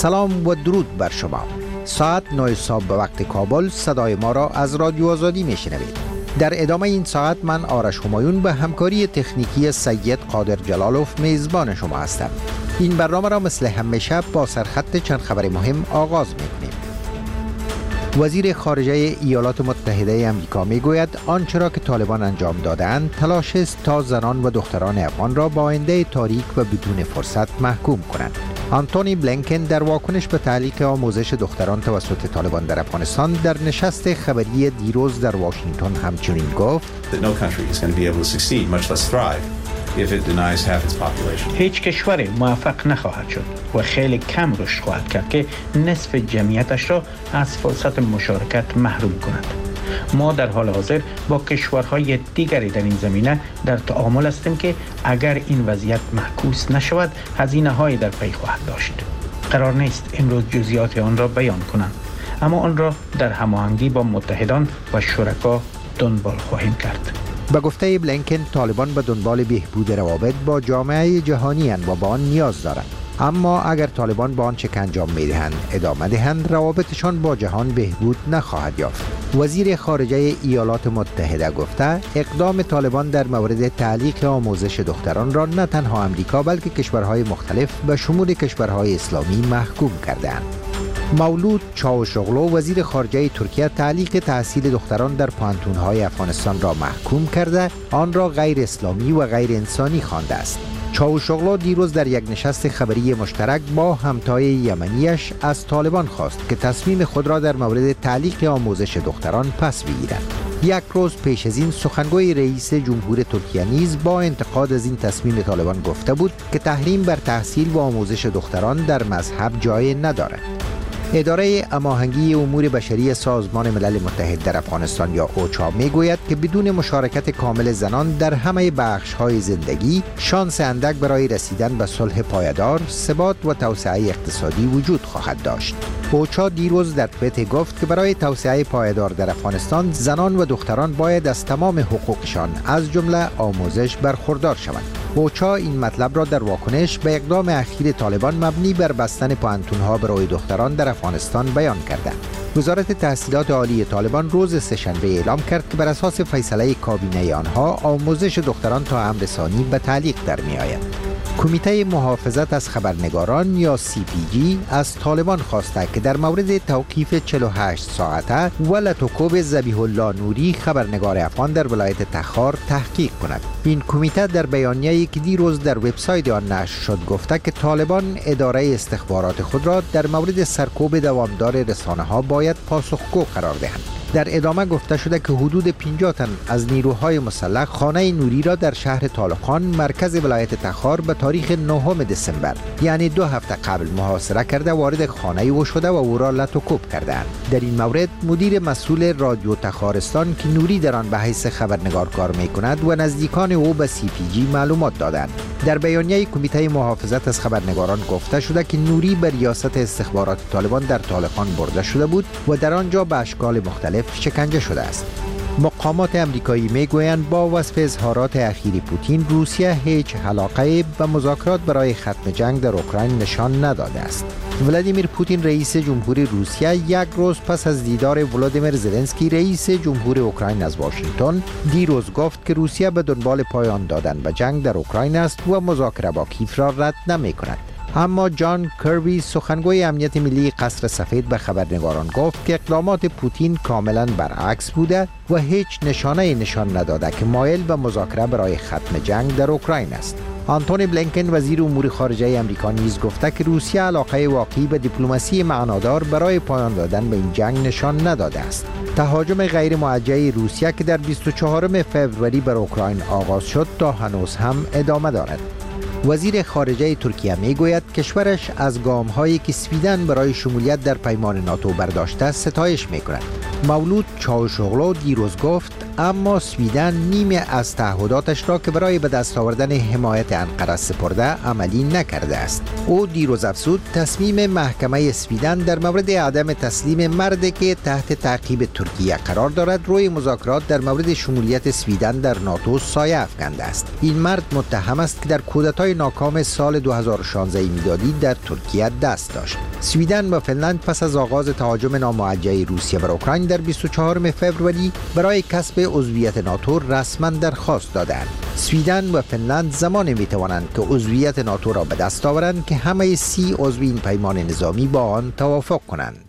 سلام و درود بر شما. ساعت 9 صبح به وقت کابل صدای ما را از رادیو آزادی میشنوید. در ادامه این ساعت من آرش همایون به همکاری تکنیکی سید قادر جلالوف میزبان شما هستم. این برنامه را مثل همیشه با سرخط چند خبر مهم آغاز میکنیم. وزیر خارجه ایالات متحده آمریکا میگوید آنچه را که طالبان انجام دادند تلاش است تا زنان و دختران افغان را با آینده تاریک و بدون فرصت محکوم کنند. آنتونی بلینکن در واکنش به تعلیق آموزش دختران توسط طالبان در افغانستان در نشست خبری دیروز در واشنگتن همچنین گفت هیچ کشوری موفق نخواهد شد و خیلی کم رشد خواهد کرد که نصف جمعیتش را از فرصت مشارکت محروم کند. ما در حال حاضر با کشورهای دیگری در این زمینه در تعامل هستیم که اگر این وضعیت معکوس نشود هزینه‌هایی در پی خواهد داشت. قرار نیست امروز جزئیات آن را بیان کنم، اما آن را در هماهنگی با متحدان و شرکا دنبال خواهیم کرد. به گفته بلینکن طالبان به دنبال بهبود روابط با جامعه جهانی اند و با آن نیاز دارند. اما اگر طالبان با آنچه که انجام می‌دهند ادامه دهند روابطشان با جهان بهبود نخواهد یافت. وزیر خارجه ایالات متحده گفته اقدام طالبان در مورد تعلیق آموزش دختران را نه تنها آمریکا بلکه کشورهای مختلف به شمول کشورهای اسلامی محکوم کرده‌اند. مولود چاوشوغلو وزیر خارجه ترکیه تعلیق تحصیل دختران در پانتون‌های افغانستان را محکوم کرده آن را غیر اسلامی و غیر انسانی خوانده است. چاوشوغلو دیروز در یک نشست خبری مشترک با همتای یمنیش از طالبان خواست که تصمیم خود را در مورد تعلیق آموزش دختران پس بگیرند. یک روز پیش از این سخنگوی رئیس جمهور ترکیه نیز با انتقاد از این تصمیم طالبان گفته بود که تحریم بر تحصیل و آموزش دختران در مذهب جای ندارد. اداره هماهنگی امور بشری سازمان ملل متحد در افغانستان یا اوچا میگوید که بدون مشارکت کامل زنان در همه بخش‌های زندگی شانس اندک برای رسیدن به صلح پایدار، ثبات و توسعه اقتصادی وجود خواهد داشت. اوچا دیروز در توییت گفت که برای توسعه پایدار در افغانستان زنان و دختران باید از تمام حقوقشان از جمله آموزش برخوردار شوند. اوچا این مطلب را در واکنش به اقدام اخیر طالبان مبنی بر بستن پانتون‌ها برای دختران در افغانستان بیان کرده. وزارت تحصیلات عالی طالبان روز سه‌شنبه اعلام کرد که بر اساس فیصله کابینه آنها آموزش دختران تا امر ثانی به تعلیق در می‌آید. کمیته محافظت از خبرنگاران یا CPG از طالبان خواسته که در مورد توقیف 48 ساعته ولتوکوب ذبیح الله نوری خبرنگار افغان در ولایت تخار تحقیق کند. این کمیته در بیانیه‌ای که دیروز در وبسایت آن نشر شد گفته که طالبان اداره استخبارات خود را در مورد سرکوب دوامدار رسانه‌ها باید پاسخگو قرار دهند. در ادامه گفته شده که حدود 50 تن از نیروهای مسلح خانه نوری را در شهر طالقان مرکز ولایت تخار به تاریخ 9 دسامبر یعنی 2 هفته قبل محاصره کرده وارد خانه او شده و او را لطوکوب کردند. در این مورد مدیر مسئول رادیو تخارستان که نوری در آن به حیث خبرنگار کار می‌کند و نزدیکان او به CPG معلومات دادند. در بیانیه کمیته محافظت از خبرنگاران گفته شده که نوری به ریاست استخبارات طالبان در طالقان برده شده بود و در آنجا به اشکال مختلف شکنجه شده است. مقامات امریکایی میگویند با وصف اظهارات اخیر پوتین روسیه هیچ علاقه به مذاکرات برای ختم جنگ در اوکراین نشان نداده است. ولادیمیر پوتین رئیس جمهور روسیه یک روز پس از دیدار ولادیمیر زلنسکی رئیس جمهور اوکراین از واشنگتن دیروز گفت که روسیه به دنبال پایان دادن به جنگ در اوکراین است و مذاکره با کیف را رد نمی کند. اما جان کربی سخنگوی امنیت ملی قصر سفید به خبرنگاران گفت که اقدامات پوتین کاملا برعکس بوده و هیچ نشانه نشان نداده که مایل به مذاکره برای ختم جنگ در اوکراین است. آنتونی بلینکن وزیر امور خارجه آمریکا نیز گفته که روسیه علاقه واقعی به دیپلماسی معنادار برای پایان دادن به این جنگ نشان نداده است. تهاجم غیر موجه روسیه که در 24 فوریه بر اوکراین آغاز شد تا هنوز هم ادامه دارد. وزیر خارجه ترکیه میگوید کشورش از گام‌هایی که سویدن برای شمولیت در پیمان ناتو برداشته ستایش می‌کند. مولود چاوشوغلو دیروز گفت اما سویدن نیمی از تعهداتش را که برای به دست آوردن حمایت انقره سپرده عملی نکرده است. او دیروز افزود تصمیم محکمه سویدن در مورد عدم تسلیم مردی که تحت تعقیب ترکیه قرار دارد روی مذاکرات در مورد شمولیت سویدن در ناتو سایه افکنده است. این مرد متهم است که در کودتای ناکام سال 2016 میلادی در ترکیه دست داشت. سویدن و فنلند پس از آغاز تهاجم ناموجه روسیه بر اوکراین در 24 فوریه برای کسب عضویت ناتو رسما درخواست دادند. سویدن و فنلند زمانی میتوانند که عضویت ناتو را به دست آورند که همه 30 عضو این پیمان نظامی با آن توافق کنند.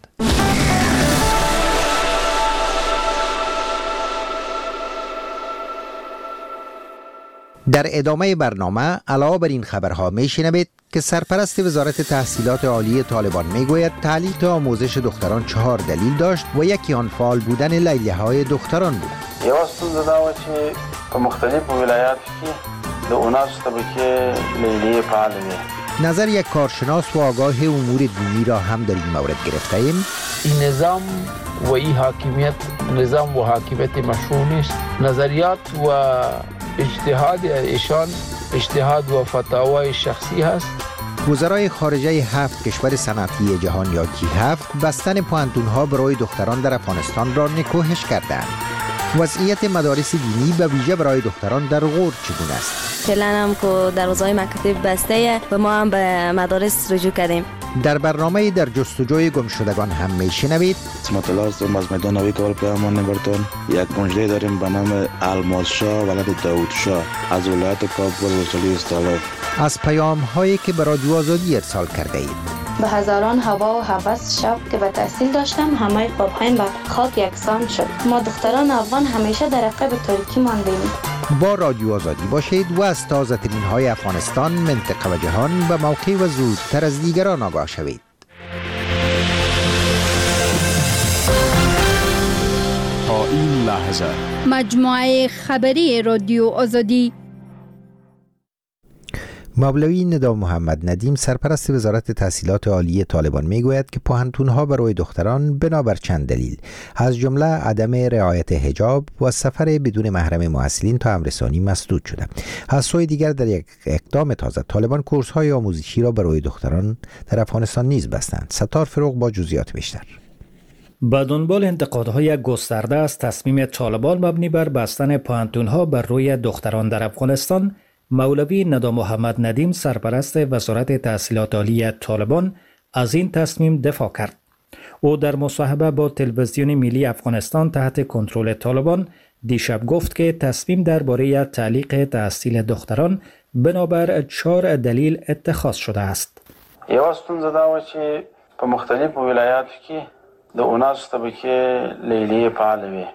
در ادامه برنامه علاوه بر این خبرها میشنوید که سرپرست وزارت تحصیلات عالی طالبان میگوید تعلیق آموزش دختران 4 دلیل داشت و یکی آن فعال بودن لیلیه‌های دختران بود. یو ستونزه دا و چې په مختلفو ولایاتو کې د اوناسو طبقه لیلیه فعال وي. نظر یک کارشناس و آگاه امور دینی را هم در این مورد گرفته ایم. این نظام و این حاکمیت نظام و حاکمیت مشروع نیست. نظریات و اجتهاد ایشان اجتهاد و فتاوای شخصی هست. وزرای خارجه 7 کشور صنعتی جهان یا G7 بستن پوهنتون‌ها برای دختران در افغانستان را نکوهش کردند. وضعیت مدارس دینی به ویژه برای دختران در غور چگونه است؟ فعلا هم که دروازه‌های مکاتب بسته و ما هم به مدارس رجوع کردیم. در برنامه در جستجوی گمشدگان هم میشنوید. مطلعات از میدان نوی کابل پیامان نبرتون یک مجله داریم به نام الماس شاه ولد داوود شاه از ولایت کابل وصولی استالف. از پیام هایی که به رادیو آزادی ارسال کرده اید. به هزاران هوا و هوس شب که به تحصیل داشتم همه خوابهایم به خاک یکسان شد. ما دختران افغان همیشه در عقب ترکی ماندیم. با رادیو آزادی باشید و از تازه ترین های افغانستان، منطقه و جهان به موقع و زودتر از دیگران آگاه شوید. تا این لحظه مجموعه خبری رادیو آزادی. مولوی ندا محمد ندیم سرپرست وزارت تحصیلات عالی طالبان میگوید که پوهنتون‌ها برای دختران بنابر چند دلیل از جمله عدم رعایت حجاب و سفر بدون محرم محصلین تا امرسانی مسدود شده. از سوی دیگر در یک اقدام تازه طالبان کورس‌های آموزشی را برای دختران در افغانستان نیز بستند. ستار فروغ با جزئیات بیشتر. با دنبال انتقادهای گسترده از تصمیم طالبان مبنی بر بستن پوهنتون‌ها بر روی دختران در افغانستان، مولوی ندا محمد ندیم سرپرست وزارت تحصیلات عالی طالبان از این تصمیم دفاع کرد. او در مصاحبه با تلویزیون ملی افغانستان تحت کنترل طالبان دیشب گفت که تصمیم درباره تعلیق تحصیل دختران بنابر 4 دلیل اتخاذ شده است. یو ستونزه دا و چې په مختلفو ولایاتو کې د اوناسو طبقه لیلیه فعال وي.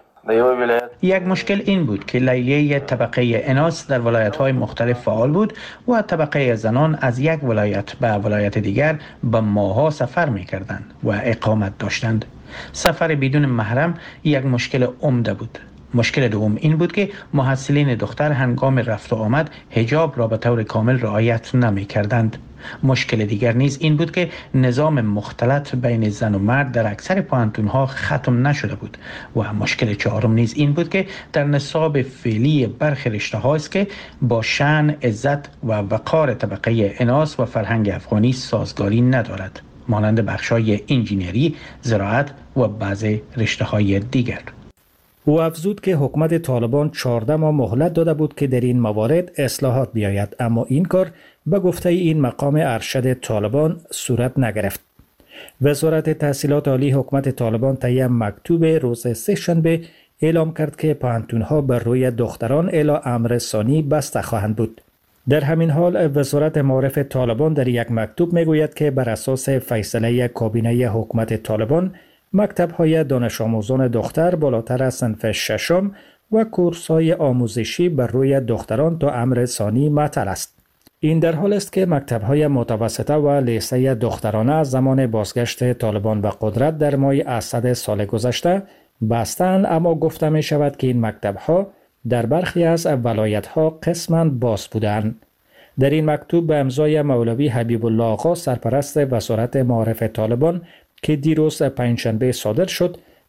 یک مشکل این بود که لیلیه طبقه اناث در ولایت‌های مختلف فعال بود و طبقه زنان از یک ولایت به ولایت دیگر به ماه‌ها سفر می‌کردند و اقامت داشتند. سفر بدون محرم یک مشکل عمده بود. مشکل دوم این بود که محصلین دختر هنگام رفت و آمد حجاب را به طور کامل رعایت نمی‌کردند. مشکل دیگر نیز این بود که نظام مختلط بین زن و مرد در اکثر پوهنتون‌ها ختم نشده بود و مشکل چهارم نیز این بود که در نصاب فعلی برخی رشته‌ها است که با شأن، عزت و وقار طبقه اناث و فرهنگ افغانی سازگاری ندارد، مانند بخش‌های انجینری، زراعت و بعضی رشته‌های دیگر. او افزود که حکومت طالبان 14 ماه مهلت داده بود که در این موارد اصلاحات بیاید، اما این کار به گفته این مقام ارشد طالبان صورت نگرفت. وزارت تحصیلات عالی حکومت طالبان طی مکتوب روز سه‌شنبه اعلام کرد که پوهنتون‌ها بر روی دختران الی امر ثانی بسته خواهند بود. در همین حال وزارت معارف طالبان در یک مکتوب میگوید که بر اساس فیصله کابینه حکومت طالبان مکتب‌های دانش آموزان دختر بالاتر از صنف ششم و کورس‌های آموزشی بر روی دختران تا امر ثانی معطل است. این در حال است که مکتب‌های متوسطه و لیسه دخترانه از زمان بازگشت طالبان به قدرت در ماه اسد سال گذشته بستند، اما گفته می شود که این مکتب‌ها در برخی از ولایت‌ها قسماً باز بودند. در این مکتوب به امضای مولوی حبیب الله آقا سرپرست وزارت معارف طالبان که دیروز پنجشنبه صادر شد،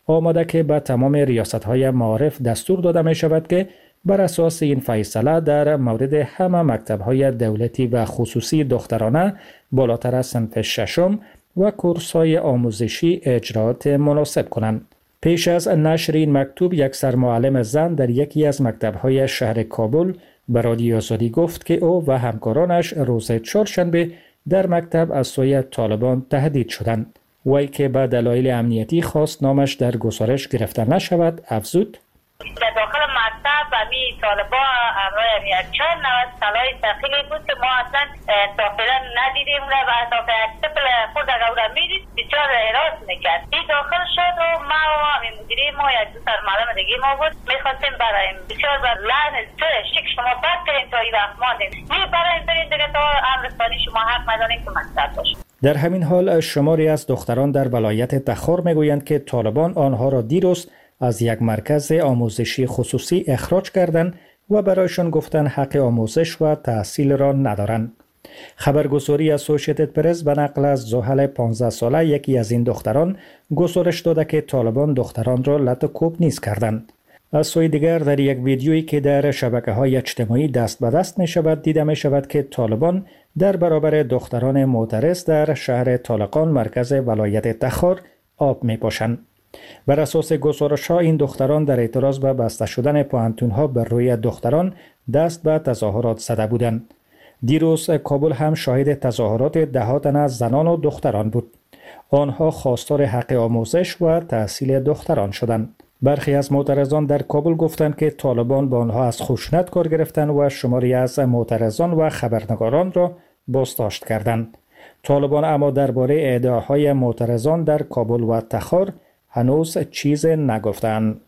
آمده که به تمام ریاست‌های معارف دستور داده می شود که بر اساس این فیصله در مورد همه مکتب‌های دولتی و خصوصی دخترانه بالاتر از صنف ششم و کورس‌های آموزشی اجرات مناسب کنند. پیش از نشر این مکتوب، یک سرمعلم زن در یکی از مکتب‌های شهر کابل به رادیو آزادی گفت که او و همکارانش روز چهارشنبه در مکتب از سوی طالبان تهدید شدند. وی که به دلایل امنیتی خواست نامش در گزارش گرفته نشود، افزود: در داخل مکتب می طالبا همراه یک چند نوست سلاح ثقیلی بود که ما اصلا تافلا ندیدیم و اضافه اکتبل خود اگر او را میدید بسیار حراس میکرد. این داخل شد و ما و همین مدیری ما یک دو سرمعلم دیگه ما بود میخواستیم برایم بسیار بر لحن شک شما بد کنیم تا این وقت ماندیم می برایم بریم دیگه تا امرستانی شما حق نداریم که مکتب باشیم. در همین حال شماری از دختران در ولایت تخار میگویند که طالبان آنها را دیروز از یک مرکز آموزشی خصوصی اخراج کردند و برایشان گفتند حق آموزش و تحصیل را ندارند. خبرگزاری اسوسییتد پرس به نقل از زحل 15 ساله یکی از این دختران گزارش داده که طالبان دختران را لط و کوب نیز کردند. از سوی دیگر در یک ویدیویی که در شبکه‌های اجتماعی دست به دست می شود دیده می شود که طالبان در برابر دختران معترض در شهر طالقان مرکز ولایت تخار آب می پاشند. بر اساس گزارش‌ها این دختران در اعتراض به بسته شدن پوهنتون‌ها بر روی دختران دست به تظاهرات زده بودند. دیروز کابل هم شاهد تظاهرات ده‌ها تن از زنان و دختران بود. آنها خواستار حق آموزش و تحصیل دختران شدند. برخی از معترضان در کابل گفتند که طالبان با آنها از خشونت کار گرفتند و شماری از معترضان و خبرنگاران را بازداشت کردند. طالبان اما درباره ادعاهای معترضان در کابل و تخار هنوز چیز نگفتند.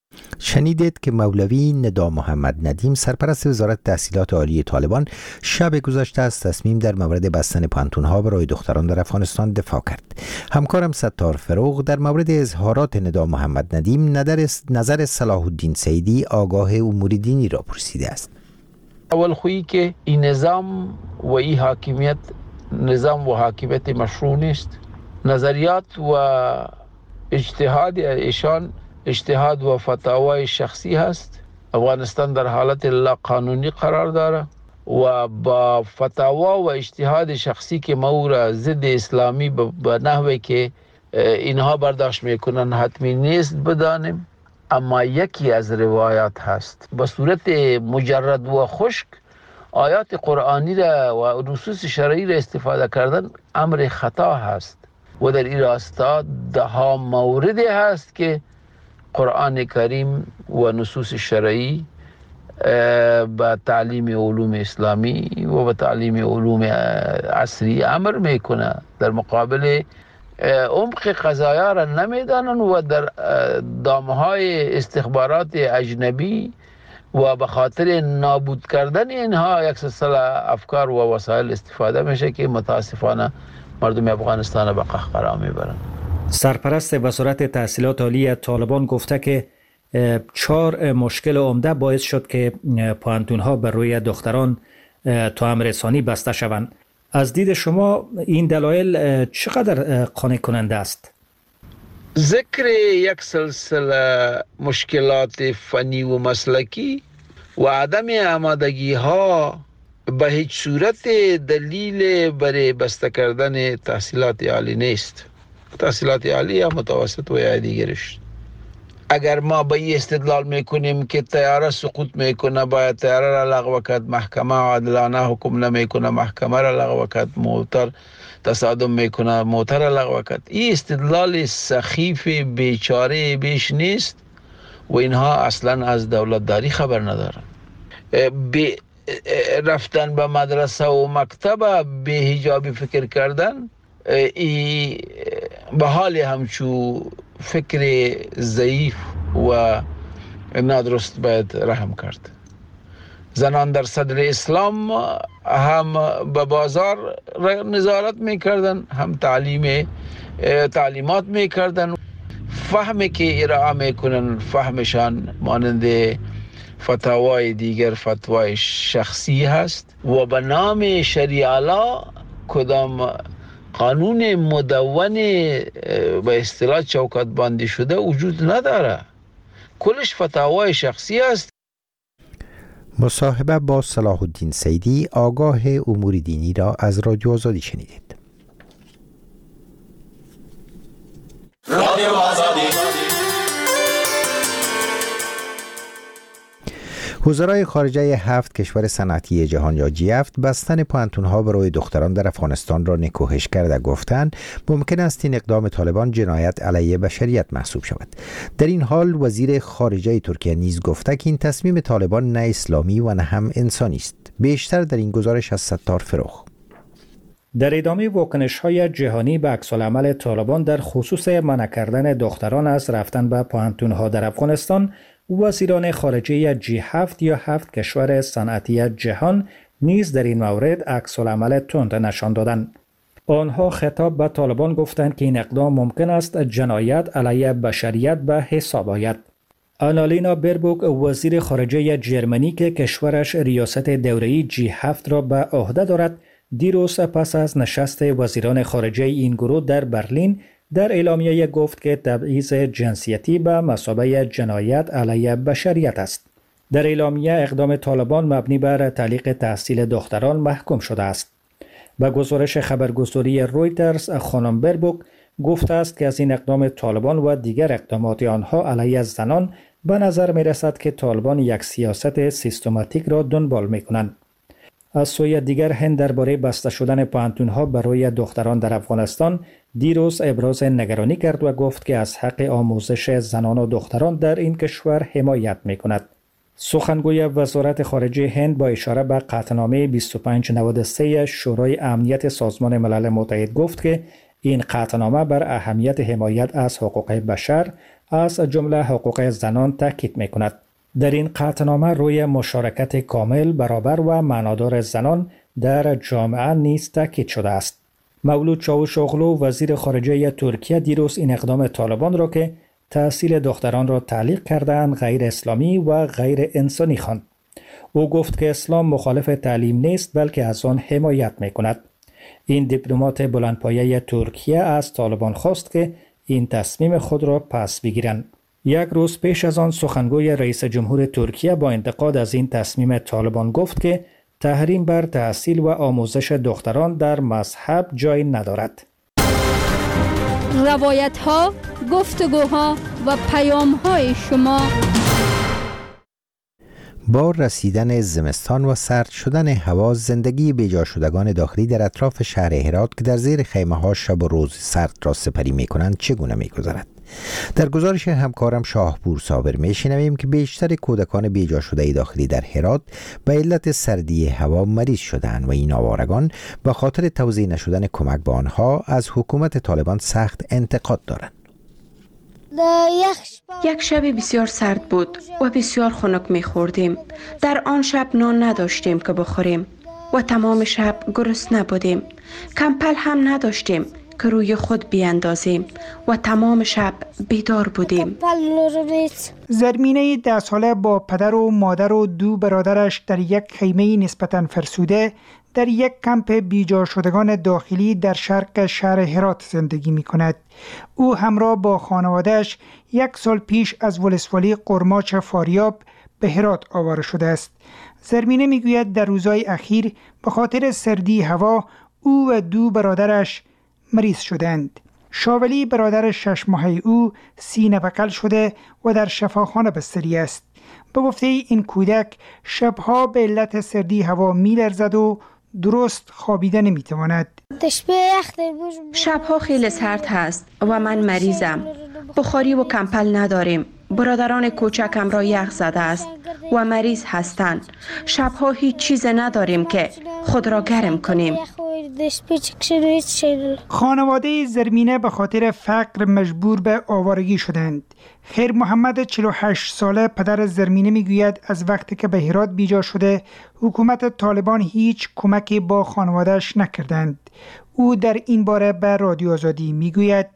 شنیدید که مولوی ندا محمد ندیم سرپرست وزارت تحصیلات عالی طالبان شب گذشته از تصمیم در مورد بستن پانتون‌ها برای دختران در افغانستان دفاع کرد. همکارم ستار فروغ در مورد اظهارات ندا محمد ندیم نظر صلاح الدین سیدی آگاه امور دینی را پرسیده است. اول خویی که این نظام و این حاکمیت نظام و حاکمیت مشروع نیست. نظریات و اجتهاد ایشان اجتهاد و فتاوای شخصی هست. افغانستان در حالت لا قانونی قرار داره و با فتاوا و اجتهاد شخصی که ما را ضد اسلامی به نحوی که اینها برداشت میکنن حتمی نیست بدانیم. اما یکی از روایات هست به صورت مجرد و خشک آیات قرآنی را و نصوص شرعی را استفاده کردن امر خطا هست و در این راستا ده موردی هست که قرآن کریم و نصوص شرعی به تعلیم علوم اسلامی و به تعلیم علوم عصری امر میکنه. در مقابل عمق قضایا را نمیدانن و در دامهای استخبارات اجنبی و به خاطر نابود کردن اینها یک سلسله افکار و وسایل استفاده میشه که متاسفانه مردم افغانستان به قهقرا میبرند. سرپرست وزارت تحصیلات عالی طالبان گفته که 4 مشکل عمده باعث شد که پوهنتون‌ها بر روی دختران توأم رسانی بسته شوند. از دید شما این دلایل چقدر قانع کننده است؟ ذکر یک سلسله مشکلات فنی و مسلکی و عدم آمادگی ها به هیچ صورت دلیل برای بسته کردن تحصیلات عالی نیست. تحصیلات عالی یا متوسط و یا دیگرش. اگر ما به این استدلال میکنیم که طیاره سقوط میکنه باید طیاره را لغو کرد، محکمه عادلانه حکم نمیکنه محکمه را لغو کرد، موتر تصادم میکنه موتر را لغو کرد، این استدلال سخیف بیچاره بیش نیست و اینها اصلا از دولتداری خبر ندارن. رفتن به مدرسه و مکتب به حجابی فکر کردن ای به حال همچو فکر ضعیف و نادرست باید رحم کرد. زنان در صدر اسلام هم به بازار نظارت میکردن، هم تعلیمات میکردن. فهمی که ارائه میکنن فهمشان مانند فتاوای دیگر فتوای شخصی هست و به نام شریعه کدام قانون مدون به اصطلاح چوکات بندی شده وجود نداره. کلش فتاوای شخصی است. مصاحبه با صلاح الدین سیدی، آگاه امور دینی را از رادیو آزادی شنیدید. رادیو آزادی. وزرای خارجه 7 کشور صنعتی جهان یا G7 بستن پوانتون‌ها برای دختران در افغانستان را نکوهش کرده گفتند ممکن است این اقدام طالبان جنایت علیه بشریت محسوب شود. در این حال وزیر خارجه ترکیه نیز گفته که این تصمیم طالبان نه اسلامی و نه هم انسانی است. بیشتر در این گزارش از ستار فروخ. در ادامه واکنش‌های جهانی به عکس‌العمل طالبان در خصوص منع کردن دختران از رفتن به پوانتون‌ها در افغانستان، وزیران خارجه G7 یا 7 کشور صنعتی جهان نیز در این مورد عکس‌العمل تند نشان دادند. آنها خطاب به طالبان گفتند که این اقدام ممکن است جنایت علیه بشریت به حساب آید. آنالینا بربوک، وزیر خارجه جرمنی که کشورش ریاست دوره‌ای G7 را به عهده دارد، دیروز پس از نشست وزیران خارجه این گروه در برلین در اعلامیه گفت که تبعیض جنسیتی به مثابه جنایت علیه بشریت است. در اعلامیه اقدام طالبان مبنی بر تعلیق تحصیل دختران محکوم شده است. با گزارش خبرگزاری رویترز، خانم بربوک گفته است که از این اقدام طالبان و دیگر اقدامات آنها علیه زنان به نظر می رسد که طالبان یک سیاست سیستماتیک را دنبال می کنند. از سوی دیگر هند درباره بسته شدن پوانتون‌ها برای دختران در افغانستان دیروز ابراز نگرانی کرد و گفت که از حق آموزش زنان و دختران در این کشور حمایت می‌کند. سخنگوی وزارت خارجه هند با اشاره به قطعنامه 2593 شورای امنیت سازمان ملل متحد گفت که این قطعنامه بر اهمیت حمایت از حقوق بشر از جمله حقوق زنان تاکید می‌کند. در این قطعنامه روی مشارکت کامل، برابر و معنادار زنان در جامعه نیز تاکید شده است. مولود چاوشاغلو، وزیر خارجه ترکیه، دیروز این اقدام طالبان را که تحصیل دختران را تعلیق کردند غیر اسلامی و غیر انسانی خواند. او گفت که اسلام مخالف تعلیم نیست بلکه از آن حمایت می‌کند. این دیپلمات بلندپایه ترکیه از طالبان خواست که این تصمیم خود را پس بگیرند. یک روز پیش از آن سخنگوی رئیس جمهور ترکیه با انتقاد از این تصمیم طالبان گفت که تحریم بر تحصیل و آموزش دختران در مذهب جای ندارد. روایت‌ها، گفتگوها و پیام‌های شما. با رسیدن زمستان و سرد شدن هوا، زندگی بیجا شدگان داخلی در اطراف شهر هرات که در زیر خیمه‌ها شب و روز سرد را سپری می‌کنند چگونه می‌گذرد؟ در گزارش همکارم شاهپور صابر می‌شنویم که بیشتر کودکان بیجا شده داخلی در هرات به علت سردی هوا مریض شدند و این آوارگان به خاطر توزیع نشدن کمک به آنها از حکومت طالبان سخت انتقاد دارند. یک شب بسیار سرد بود و بسیار خنک می‌خوردیم. در آن شب نان نداشتیم که بخوریم و تمام شب گرسنه بودیم. کمپل هم نداشتیم که روی خود بیاندازیم و تمام شب بیدار بودیم. زرمینه 10 ساله با پدر و مادر و 2 برادرش در یک خیمه نسبتاً فرسوده در یک کمپ بیجا شدگان داخلی در شرق شهر هرات زندگی می کند. او همراه با خانواده‌اش 1 سال پیش از ولسوالی قرماچ فاریاب به هرات آواره شده است. زرمینه می گوید در روزهای اخیر به خاطر سردی هوا او و 2 برادرش مریض شدند. شاولی برادر 6 ماهه او سینه بغل شده و در شفاخانه بستری است. به گفته این کودک شبها به علت سردی هوا می‌لرزد و درست خوابیده نمی‌تواند. شبها خیلی سرد هست و من مریضم. بخاری و کمپل نداریم. برادران کوچکم را یخ زده است و مریض هستند. شبها هیچ چیز نداریم که خود را گرم کنیم. خانواده زرمینه به خاطر فقر مجبور به آوارگی شدند. خیر محمد 48 ساله پدر زرمینه میگوید از وقتی که به هرات بیجا شده حکومت طالبان هیچ کمکی با خانوادهش نکردند. او در این باره به رادیو آزادی میگوید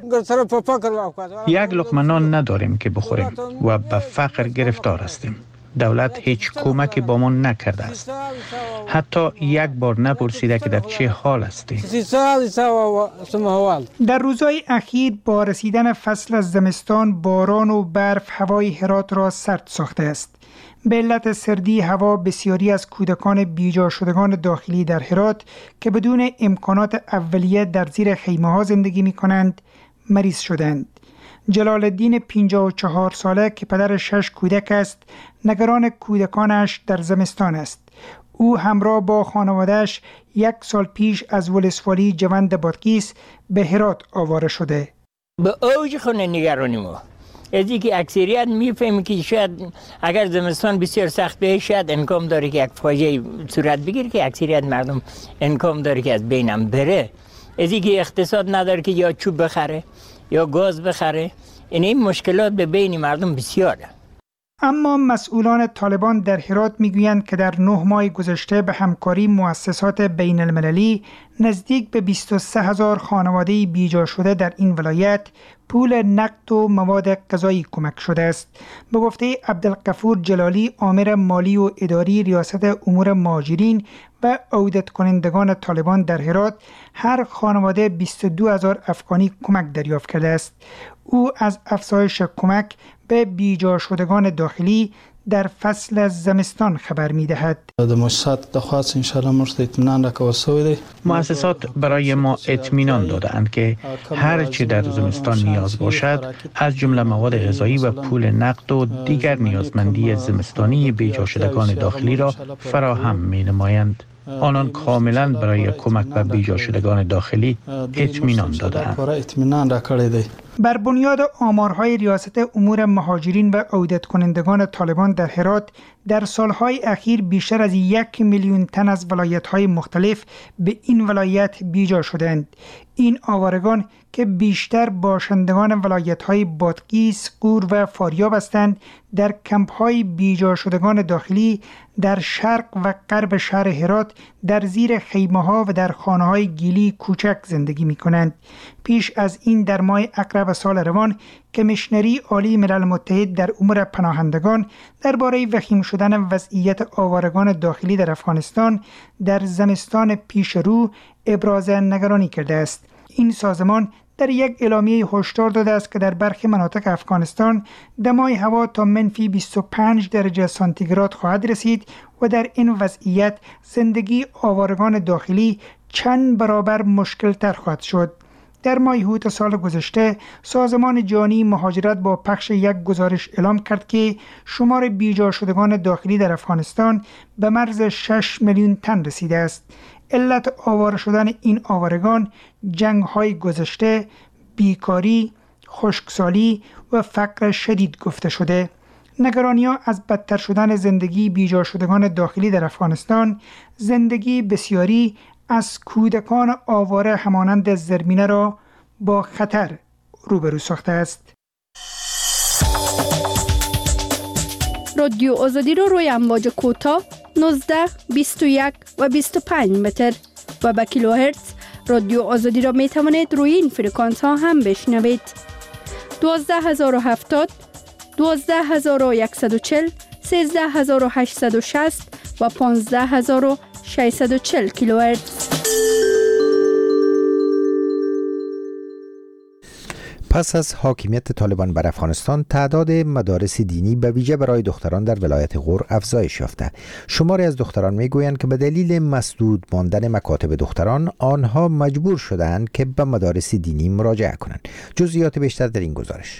یک لقمه نان نداریم که بخوریم و به فقر گرفتار هستیم. دولت هیچ کمکی با ما نکرده است. حتی یک بار نپرسیده که در چه حال هستی. در روزهای اخیر با رسیدن فصل زمستان باران و برف هوای هرات را سرد ساخته است. به علت سردی هوا بسیاری از کودکان بیجا شدگان داخلی در هرات که بدون امکانات اولیه در زیر خیمه ها زندگی می کنند مریض شدند. جلال الدین 54 ساله که پدر 6 کودک است نگران کودکانش در زمستان است. او همراه با خانواده‌اش 1 سال پیش از ولسوالی جوند بادغیس به هرات آواره شده. به اوج خونه نگرانی ما از اینکه اکثریت میفهمی که شاید اگر زمستان بسیار سخت بشه شاید امکان داره که یک فاجعه صورت بگیره که اکثریت مردم امکان داره که از بینم بره. از اینکه اقتصاد نداره که یا چوب بخره یا گاز بخره. این مشکلات به بین مردم بسیاره. اما مسئولان طالبان در هرات میگویند که در 9 ماه گذشته به همکاری مؤسسات بین المللی نزدیک به 23,000 خانواده بیجا شده در این ولایت پول نقد و مواد غذایی کمک شده است. به گفته عبدالغفور جلالی آمر مالی و اداری ریاست امور مهاجرین و عودت کنندگان طالبان در هرات هر خانواده 22,000 افغانی کمک دریافت کرده است. او از افزایش کمک به بیجا شدگان داخلی در فصل زمستان خبر می دهد. مؤسسات برای ما اطمینان دادند که هر چه در زمستان نیاز باشد از جمله مواد غذایی و پول نقد و دیگر نیازمندی زمستانی بیجا شدگان داخلی را فراهم می نمایند. آنان کاملا برای کمک به بیجا شدگان داخلی اطمینان دادند. بر بنیاد آمارهای ریاست امور مهاجرین و عودت کنندگان طالبان در هرات در سالهای اخیر بیشتر از 1 میلیون تن از ولایت‌های مختلف به این ولایت بیجا شدند. این آوارگان که بیشتر باشندگان ولایت‌های بادغیس، غور و فاریاب هستند در کمپ‌های بیجا شدگان داخلی در شرق و غرب شهر هرات در زیر خیمه‌ها و در خانه‌های گیلی کوچک زندگی می‌کنند. پیش از این در ماه اکرب سال روان کمیشنری عالی ملل متحد در امور پناهندگان درباره وخیم شدن وضعیت آوارگان داخلی در افغانستان در زمستان پیش رو ابراز نگرانی کرده است. این سازمان در یک اعلامیه هشدار داده است که در برخی مناطق افغانستان دمای هوا تا منفی 25 درجه سانتیگراد خواهد رسید و در این وضعیت زندگی آوارگان داخلی چند برابر مشکل تر خواهد شد. در ماه اوت سال گذشته سازمان جهانی مهاجرت با پخش یک گزارش اعلام کرد که شمار بیجا شدگان داخلی در افغانستان به مرز 6 میلیون تن رسیده است. علت آواره شدن این آوارگان جنگ‌های گذشته، بیکاری، خشکسالی و فقر شدید گفته شده. نگرانی‌ها از بدتر شدن زندگی بیجا شدگان داخلی در افغانستان، زندگی بسیاری از کودکان آواره همانند زرمینه را با خطر روبرو ساخته است. رادیو آزادی رو روی امواج کوتاه 19, 21 و 25 متر و با کیلوهرتز رادیو آزادی را می توانید روی این فرکانس ها هم بشنوید. 12070 12140 13860 و 15640 کیلوهرتز. پس از حاکمیت طالبان بر افغانستان تعداد مدارس دینی به ویژه برای دختران در ولایت غور افزایش یافته. شماری از دختران میگویند که به دلیل مسدود ماندن مکاتب دختران آنها مجبور شدند که به مدارس دینی مراجعه کنند. جزئیات بیشتر در این گزارش.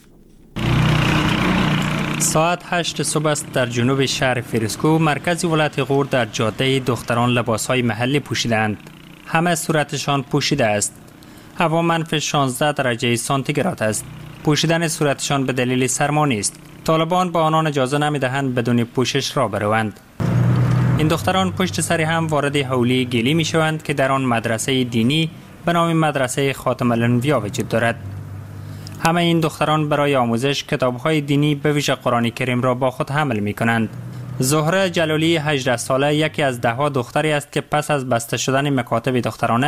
ساعت 8 صبح است در جنوب شهر فیروزکوه مرکز ولایت غور. در جاده دختران لباسهای محلی پوشیدند. همه صورتشان پوشیده است. هوا منفی 16 درجه سانتیگراد است. پوشیدن صورتشان به دلیل سرما نیست. طالبان به آنان اجازه نمیدهند بدون پوشش را بروند. این دختران پشت سر هم وارد حولی گلی می شوند که در آن مدرسه دینی به نام مدرسه خاتم الانبیا وجود دارد. همه این دختران برای آموزش کتاب‌های دینی به ویژه قرآن کریم را با خود حمل می کنند. زهره جلالی 18 ساله یکی از 10 دختری است که پس از بسته شدن مکاتب دخترانه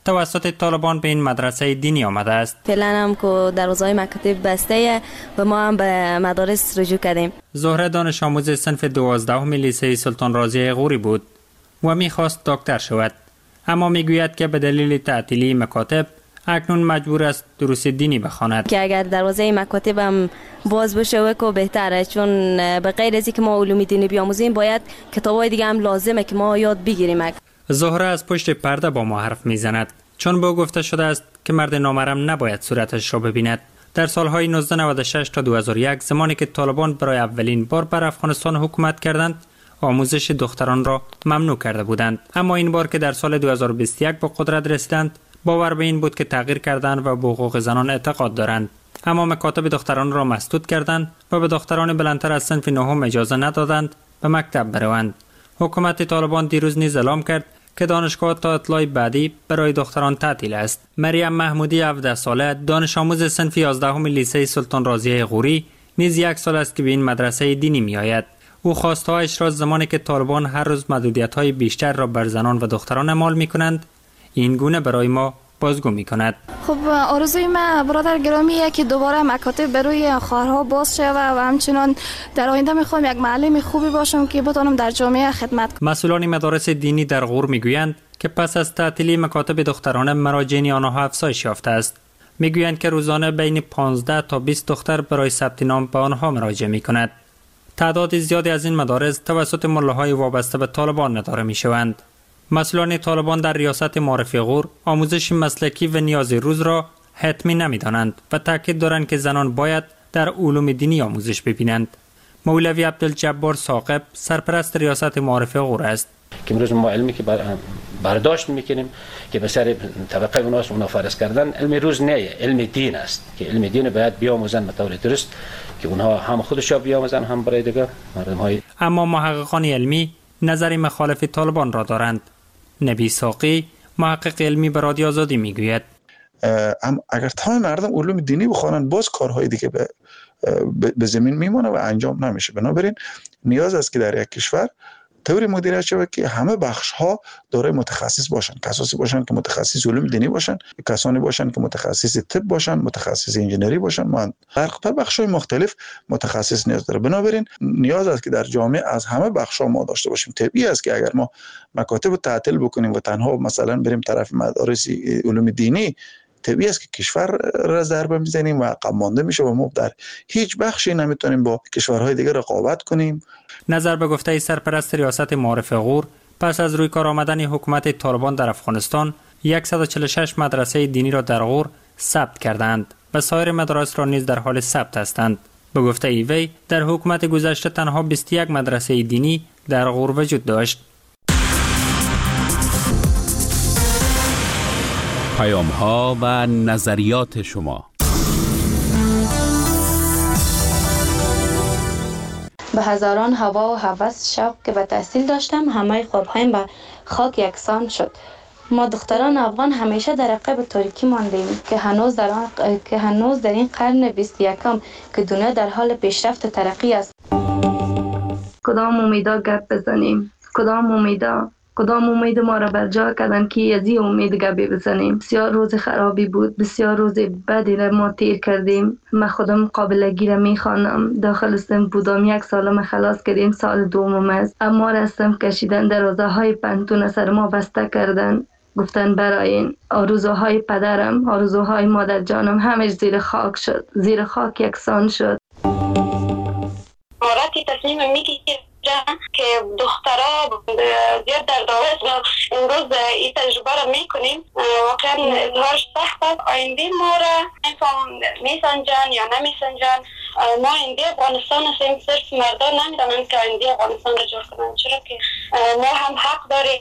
توسط طالبان به این مدرسه دینی آمده است. فعلا هم که دروازه‌های مکاتب بسته و ما هم به مدارس رجوع کردیم. زهره دانش آموز صنف 12 لیسه سلطان رازی غوری بود و می‌خواست دکتر شود، اما میگوید که به دلیل تعطیلی مکاتب اکنون مجبور است دروس دینی بخواند. که اگر دروازه مکاتب هم باز بشه که بهتره، چون به غیر از اینکه ما علوم دینی بیاموزیم باید کتابای دیگه هم لازمه که ما یاد بگیریم. زهره از پشت پرده با ما حرف میزند، چون به او گفته شده است که مرد نامحرم نباید صورتش را ببیند. در سالهای 1996 تا 2001 زمانی که طالبان برای اولین بار بر افغانستان حکومت کردند، آموزش دختران را ممنوع کرده بودند، اما این بار که در سال 2021 به قدرت رسیدند باور به این بود که تغییر کردند و به حقوق زنان اعتقاد دارند، اما مکاتب دختران را مسدود کردند و به دختران بلندتر از صنف نهم اجازه ندادند به مکتب بروند. حکومت طالبان دیروز نیز اعلام کرد که دانشگاه تا اطلاع بعدی برای دختران تعطیل است. مریم محمودی 17 ساله دانش آموز صنف 11 لیسه سلطان رازی غوری نیز 1 سال است که به این مدرسه دینی می آید. او خواستهایش را زمانی که طالبان هر روز محدودیت‌های بیشتر را بر زنان و دختران اعمال می‌کنند این گونه برای ما بازگو می‌کند. خب آرزوی من برادر گرامیه که دوباره مکاتب برای خواهرها باز شود و همچنان در آینده می‌خوام یک معلم خوبی باشم که بتونم در جامعه خدمت کنم. مسئولان مدارس دینی در غور می‌گویند که پس از تعطیلی مکاتب دختران مراجعین آنها افزایش یافته است. می‌گویند که روزانه بین 15 تا 20 دختر برای ثبت نام به آنها مراجعه می‌کند. تعداد زیادی از این مدارس توسط ملاهای وابسته به طالبان اداره می‌شوند. مسئولان طالبان در ریاست معارف غور آموزش مسلکی و نیازی روز را حتمی نمی‌دانند و تاکید دارند که زنان باید در علوم دینی آموزش ببینند. مولوی عبدالجبار ثاقب سرپرست ریاست معارف غور است. که امروز ما علمی که برداشت میکنیم که به سر طبقه اونا فرض کردن علم روز نه، علم دین است که علم دین باید بیاموزن به طور درست که اونها هم خودشا بیاموزن هم برای دیگه مردم های. اما محققان علمی نظری مخالف طالبان را دارند. نبی ساقی محقق علمی به رادیو آزادی میگوید اگر تمام مردم علوم دینی بخوانند باز کارهای دیگه به زمین میمونه و انجام نمیشه. بنابراین نیاز است که در یک کشور طوری مدیریت شود که همه بخش ها دارای متخصص باشن، کسانی باشن که متخصص علوم دینی باشن، کسانی باشن که متخصص طب باشن، متخصص انجینری باشن، در بخش های مختلف متخصص نیاز داره. بنابراین نیاز است که در جامعه از همه بخش ها ما داشته باشیم. طبیعی است که اگر ما مکاتب تعطیل بکنیم و تنها مثلا بریم طرف مدارس علوم دینی، طبیعی است که کشور را ضربه میزنیم و عقب مانده میشه و ما در هیچ بخشی نمیتونیم با کشورهای دیگه رقابت کنیم. نظر به گفته سرپرست ریاست معارف غور، پس از روی کار آمدن حکومت طالبان در افغانستان 146 مدرسه دینی را در غور ثبت کردند و سایر مدارس را نیز در حال ثبت هستند. به گفته وی در حکومت گذشته تنها 21 مدرسه دینی در غور وجود داشت. پیام‌ها و نظریات شما. به هزاران هوا و هوس شوق که به تحصیل داشتم، همه خوابهایم به خاک یکسان شد. ما دختران افغان همیشه در عقب تاریکی ماندیم که هنوز در این قرن 21 که دنیا در حال پیشرفت و ترقی است. کدام امیدا گپ بزنیم؟ کدام امید ما را بر جا کردن که از این امید گپی بزنیم؟ بسیار روز خرابی بود، بسیار روز بدی را ما تیر کردیم. من خودم قابلگی را میخوانم. داخل سن بودم، 1 سالم خلاص کردیم، سال دومم است. اما رستم کشیدن، دروازه های پنتون سر ما بسته کردن، گفتن براین. آرزوهای پدرم، آرزوهای مادر جانم همش زیر خاک شد، زیر خاک یکسان شد. مارتی تصمیم میگیرم که دخترها زیاد در دعوت و امروز این تجربه را میکنیم. واقعا اظهارش سخت است. آینده ما را میسنجن یا نمیسنجن. ما آینده افغانستان هستیم، صرف مردان نمیدانند که آینده افغانستان را جور کنند، چرا که ما هم حق داریم.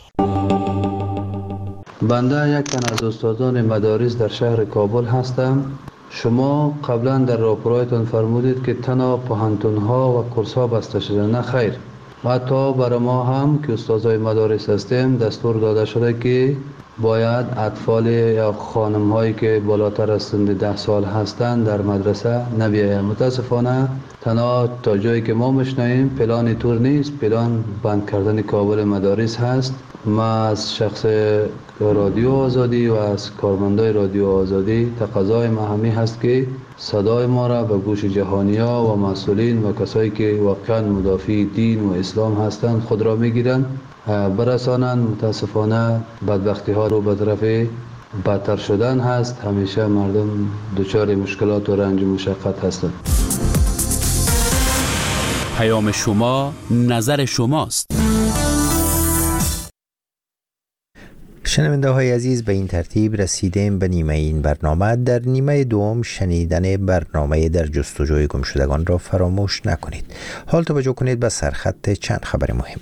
بنده یک تن از استادان مدارس در شهر کابل هستم. شما قبلا در راپورایتان فرمودید که تنها پوهنتون‌ها و کورس‌ها بسته شده. نه خیر، و حتی برای ما هم که استادای مدارس هستیم دستور داده شده که باید اطفال یا خانم‌هایی که بالاتر از سن 10 سال هستند در مدرسه نبیاید. متاسفانه تنها تا جایی که ما میشنویم پلان طور نیست. پلان بند کردن کابل مدارس هست. ما از شخص رادیو آزادی و از کارمندای رادیو آزادی تقاضای ما همین هست که صدای ما را به گوش جهانی‌ها و مسئولین و کسایی که واقعا مدافع دین و اسلام هستند خود را میگیرند برسانند. متاسفانه بدبختی ها رو به طرف بدتر شدن هست. همیشه مردم دچار مشکلات و رنج و مشقت هستند. پیام شما، نظر شماست. شنونده های عزیز، به این ترتیب رسیدیم به نیمه این برنامه. در نیمه دوم شنیدن برنامه در جستجوی گمشدگان را فراموش نکنید. حال توجه کنید به سرخط چند خبر مهم.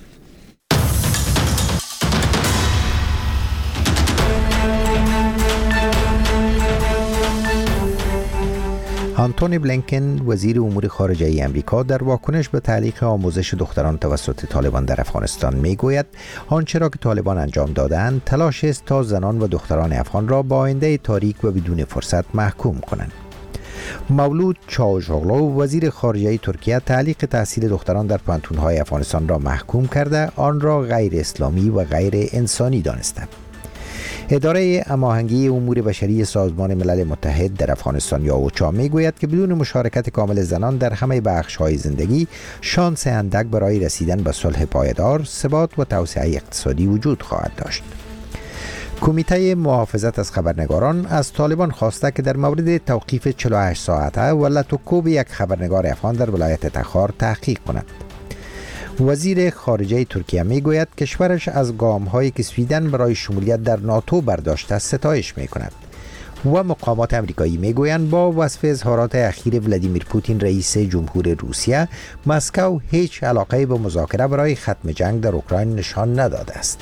آنتونی بلینکن وزیر امور خارجه امریکا در واکنش به تعلیق آموزش دختران توسط طالبان در افغانستان میگوید آنچه را که طالبان انجام دادند تلاش است تا زنان و دختران افغان را با آینده تاریک و بدون فرصت محکوم کنند. مولود چاوشوغلو وزیر خارجه ترکیه تعلیق تحصیل دختران در پانتون‌های افغانستان را محکوم کرده آن را غیر اسلامی و غیر انسانی دانسته. اداره هماهنگی امور بشری سازمان ملل متحد در افغانستان یا اوچا میگوید که بدون مشارکت کامل زنان در همه بخش‌های زندگی شانس اندک برای رسیدن به صلح پایدار، ثبات و توسعه اقتصادی وجود خواهد داشت. کمیته محافظت از خبرنگاران از طالبان خواسته که در مورد توقیف 48 ساعته و لطوکوب یک خبرنگار افغان در ولایت تخار تحقیق کند. وزیر خارجه ترکیه میگوید کشورش از گام‌های که سویدن برای شمولیت در ناتو برداشته ستایش میکند و مقامات امریکایی میگویند با وصف اظهارات اخیر ولادیمیر پوتین رئیس جمهور روسیه، مسکو هیچ علاقه به مذاکره برای ختم جنگ در اوکراین نشان نداده است.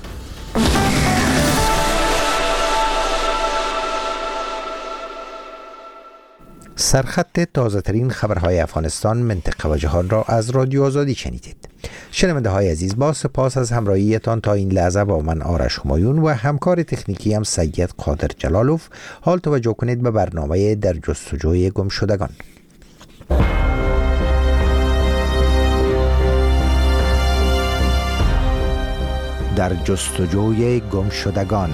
سرخط تازه ترین خبرهای افغانستان، منطقه و جهان را از رادیو آزادی شنیدید. شنونده های عزیز، با سپاس از همراهیتان تا این لحظه با من آرش همایون و همکار تکنیکی هم سید قادر جلالوف. حال توجه کنید به برنامه در جستجوی گمشدگان. در جستجوی گمشدگان.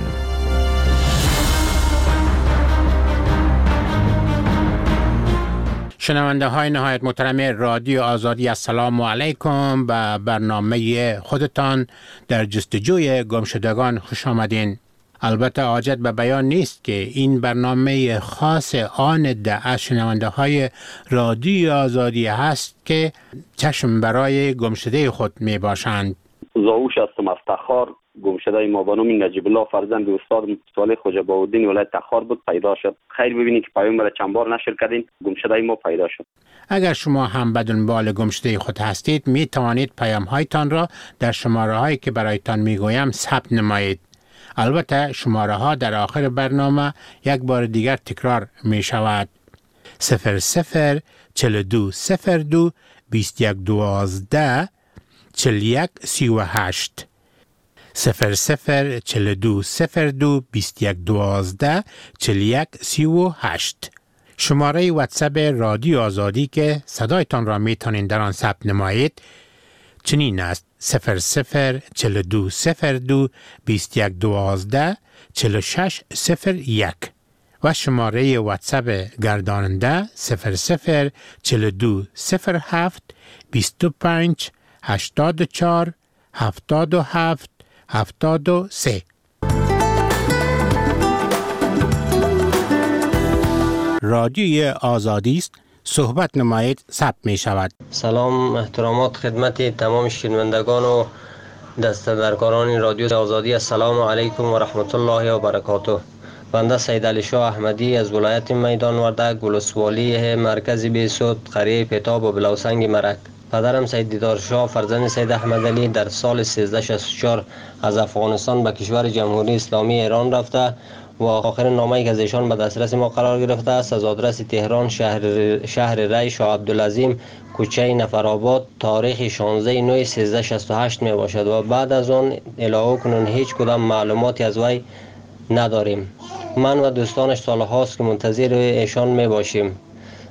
شنونده های نهایت محترم رادیو آزادی، السلام علیکم. به برنامه خودتان در جستجوی گمشدگان خوش آمدین. البته حاجت به بیان نیست که این برنامه خاص آن ده از شنونده های رادیو آزادی هست که چشم برای گمشده خود می باشند. زاوش هستم از تخار. گمشده ما به نام نجیب الله فرزند استاد صالح خوجا باودین ولایت تخار بود پیدا شد. خیر ببینید که پیام را چند بار نشر کردین، گمشده ما پیدا شد. اگر شما هم به دنبال گمشده خود هستید می توانید پیام هایتان را در شماره هایی که برایتان می گویم ثبت نمایید. البته شماره ها در آخر برنامه یک بار دیگر تکرار می شود. 00 42 02 21 12 41 38 00 42 02 21 12 41 38. شماره واتساپ رادیو آزادی که صدایتان را میتونین در آن ثبت نمایید چنین است: 00 42 02 21 12 46 01 و شماره واتساپ گرداننده 00 42 07 25 84 77 73. رادیوی آزادی است، صحبت نمایید، ثبت می شود. سلام، احترامات خدمت تمام شنوندگان و دستندرکاران رادیو آزادی. السلام علیکم و رحمت الله و برکاته. بنده سید علی شاه احمدی از ولایت میدان وردک، ولسوالی مرکز بیسود، قریه پیتاب و بلوسنگ مرک. پدرم سید دیدار شاه فرزند سید احمد علی در سال 1364 از افغانستان به کشور جمهوری اسلامی ایران رفته و آخرین نامه‌ای که از ایشان به دسترس ما قرار گرفته است از آدرس تهران شهر ری شاه عبدالعظیم کوچه نفرآباد تاریخ 16 9 1368 می باشد و بعد از آن الهو کنون هیچ کدام معلوماتی از وی نداریم. من و دوستانش سالهاست که منتظر ایشان می باشیم.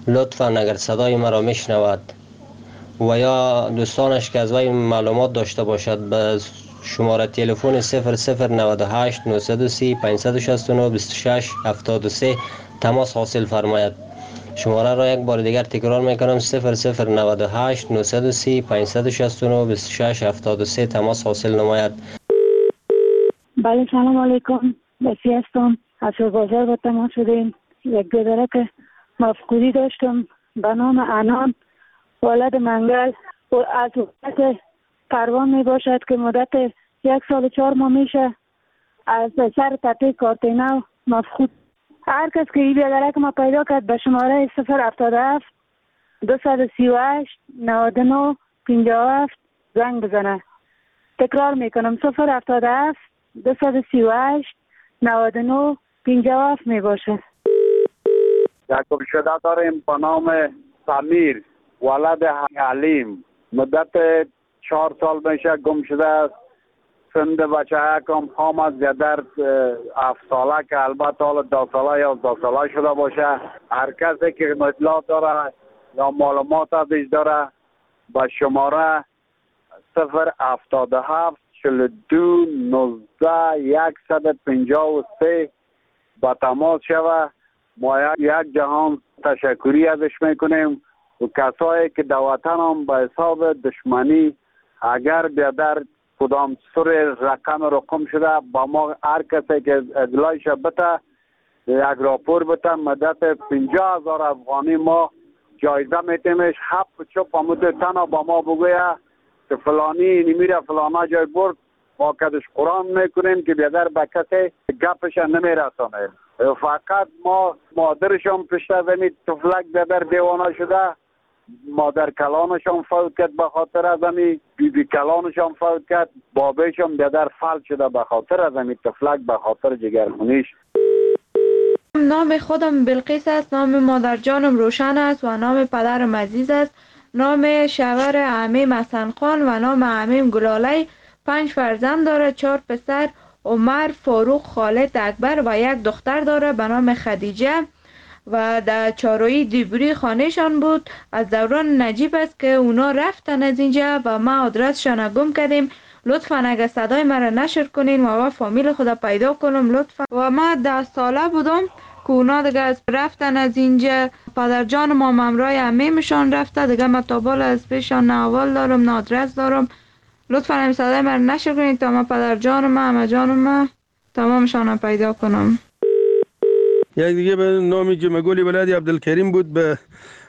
لطفا اگر صدای مرا میشنود و یا دوستانش که از وی معلومات داشته باشد به شماره تلفن 0098 930 569 26 73 تماس حاصل فرماید. شماره را یک بار دیگر تکرار میکنم 0098 930 569 26 73 تماس حاصل نماید. بله سلام علیکم، بسی هستم. از بازار با تماس شدیم. یک گذره که مفقودی داشتم به نام انان ولد منگل و از وقت پروان می باشد که مدت 1 سال و 4 ماه میشه از سر تپه کارتینو مفقود. هر کس که این بیادره که ما پیدا کرد به شماره 077 238 99 57 زنگ بزنه. تکرار میکنم 077 238 99 57 می باشه. یک گمشده داریم به نام سمیر ولد حلیم، مدت 4 سال میشه گم شده است. سند بچه یکم خام است یا در 7 ساله که البته حالا 10 ساله یا 12 ساله شده باشه. هر کسی که اطلاع داره یا معلومات ازش داره به شماره 077 42 19 153 با تماس شوه. ما یک جهان تشکری ازش میکنیم و کسایی که در وطن هم به حساب دشمنی اگر بیادر کدام سر رقم رقم شده با ما هر کسی که اطلاعش بده یک راپور بده مدت 50,000 افغانی ما جایزه میتیمش. حق چپ همون تنها با ما بگویه که فلانی نمیره فلانا جای برد ما کدش قرآن میکنیم که بیادر به کسی گپش نمیرسانه. فقط ما مادرشان پشت زمین تفلک بیادر دیوانه شده، مادر کلانشان فوت کرد به خاطر از امی، بیبی کلانشان فوت کرد، بابیشان بیادر فلج شده به خاطر از امی تفلک به خاطر جگرخونیش. نام خودم بلقیس است، نام مادر جانم روشن است و نام پدرم عزیز است. نام شوهر عمیم حسن خان و نام عمیم گلالی. 5 فرزند داره، 4 پسر عمر، فاروق، خالد، اکبر و 1 دختر داره به نام خدیجه و در چارویی دیبری خانهشان بود. از دوران نجیب است که اونا رفتن از اینجا و ما آدرسشان گم کردیم. لطفا اگر صدای مرا نشر کنین و فامیل خدا پیدا کنم لطفا. و ما 10 ساله بودم که اونا دیگه رفتن از اینجا. پدر جان ما ممرای عمیمشان رفته دیگه. ما تابال از پیشان نه اول دارم نه آدرس دارم. لطفا همین صدای مرا نشر کنید تا ما پدر جانم همه جانم تمامشان پیدا کنم. یک دیگه به نامی جمگولی ولادی عبدالکریم بود، به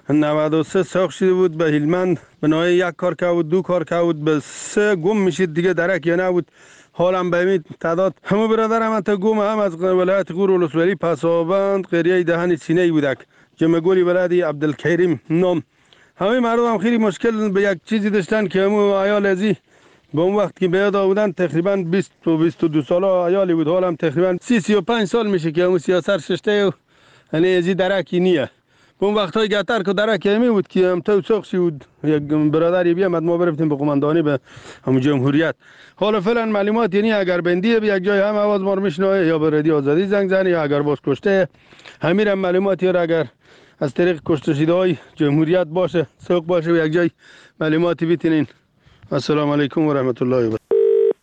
93 ساخت شده بود به هلمند. به نوعی 1 کار که بود 2 کار که بود به 3 گم میشید دیگه درک یا نبود. حالم به این تعداد همه برادرم هم تا گم هم از ولایت غور ولسوالی پسابند قریه دهن سینه بودک. جمگولی ولادی عبدالکریم نام. همه مردم خیلی مشکل به یک چیزی داشتن که همو عیال ازی به اون وقت که بیاد بودن تقریبا 20 و 22 ساله عیالی بود. حالم تقریبا 30-35 سال میشه که همون سیاست ششته و یعنی ازی درکی نیه. به اون وقت های گتر که درکی همی بود که هم تو ساخشی بود. یک برادری بیامد ما برفتیم به قماندانی به همون جمهوریت. حالا فعلا معلومات یعنی اگر بندیه به یک جای هم آواز ما رو میشنوه یا به رادیو آزادی زنگ زنه یا اگر باز کشته همین معلوماتی را اگر از طریق کشته شده های جمهوریت باشه سوق باشه به یک جای معلوماتی بتینین. السلام علیکم و رحمت الله و برکاته.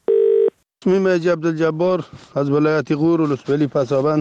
اسمم عبدالجبار از ولایت غور ولسوالی پسابند،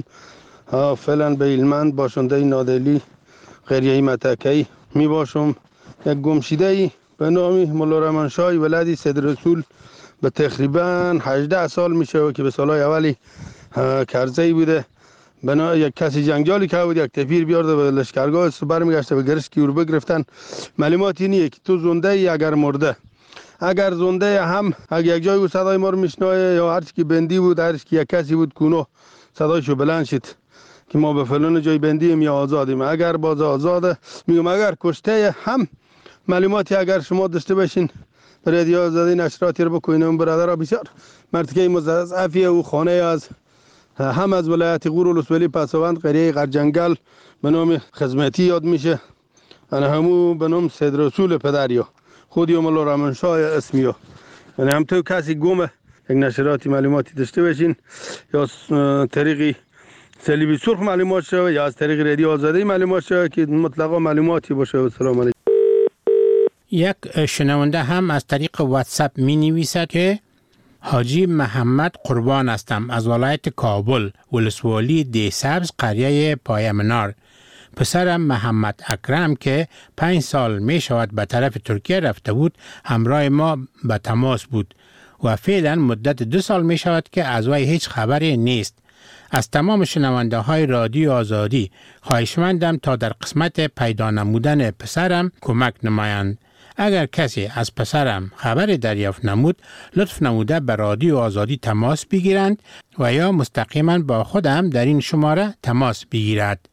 فعلا به هلمند باشنده نادلی قریه متکی می باشم. یک گمشیده به نام مولا رحمان شاه ولادی سید رسول به تقریبا 18 سال میشه که به سالهای اولی کرزی بوده. بنا یک کسی جنگجالی که بود یک تفیر بیارده به لشکرگاه برمیگشته به گرشکی رو بگرفتن. معلوماتی نیه که تو زنده ای اگر مرده. اگر زنده هم اگر یک جای او صدای ما رو میشنوه یا هرچی که بندی بود هرچی که یک کسی بود کونو صدایشو بلند شد که ما به فلان جای بندیم یا آزادیم. اگر باز آزاده میگم اگر کشته هم معلوماتی اگر شما داشته باشین به رادیو آزادی نشراتی رو بکنین. اون برادرها بسیار مرتکه مضاعفی او خانه از هم از ولایت غور ولسوالی پسابند قریه قرجنگل به نام خدمتی یاد میشه. انا همو به نام سید رسول پدریا خودی مولا رحمان شاه اسمیو. یعنی هم تو کسی گمه یک نشراتی معلوماتی داشته باشین یا طریقی صلیب سرخ معلومات شود یا از طریق رادیو آزادی معلومات شود که مطلقا معلوماتی باشه. السلام علیکم. یک شنونده هم از طریق واتساپ می نویسد که حاجی محمد قربان هستم از ولایت کابل، ولسوالی دی سبز، قریه پای منار. پسرم محمد اکرم که 5 سال می شود به طرف ترکیه رفته بود همراه ما به تماس بود و فعلا مدت 2 سال می شود که از وی هیچ خبری نیست. از تمام شنونده های رادیو آزادی خواهشمندم تا در قسمت پیدا نمودن پسرم کمک نمایند. اگر کسی از پسرم خبری دریافت نمود لطف نموده به رادیو آزادی تماس بگیرند و یا مستقیما با خودم در این شماره تماس بگیرد.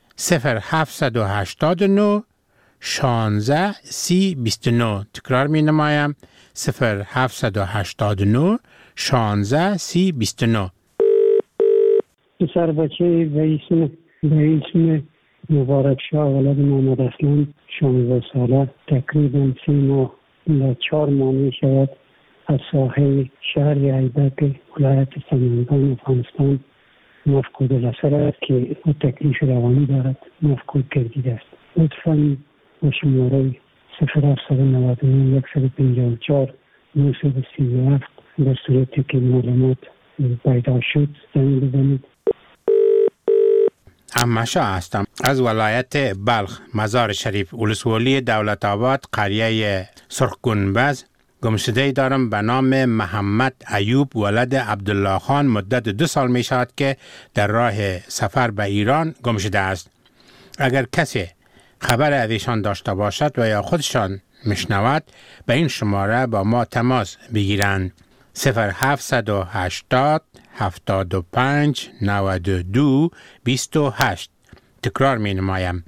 0789 16 30 29. تکرار می نمایم 0789 16 30 29. پسر بچه به اسم مبارک شاه ولد محمد اسلم 16 ساله تقریبا 3 ماه و 4 ماه می شود از ساحل شهر ایبک ولایت سمنگان افغانستان مفقود الاثر است که او تکلیف روانی دارد، مفقود گردیده است. لطفاً با شماره 0799 154 937 در صورتی که معلومات پیدا شد زنگ بزنید. امشا هستم از ولایت بلخ، مزار شریف، ولسوالی دولت آباد، قریه سرخ گنبز. گمشده دارم به نام محمد ایوب ولد عبدالله خان. مدت 2 سال می شود که در راه سفر به ایران گمشده است. اگر کسی خبر از ایشان داشته باشد و یا خودشان مشنود به این شماره با ما تماس بگیرند. 0780 75 92 28. تکرار می نمایم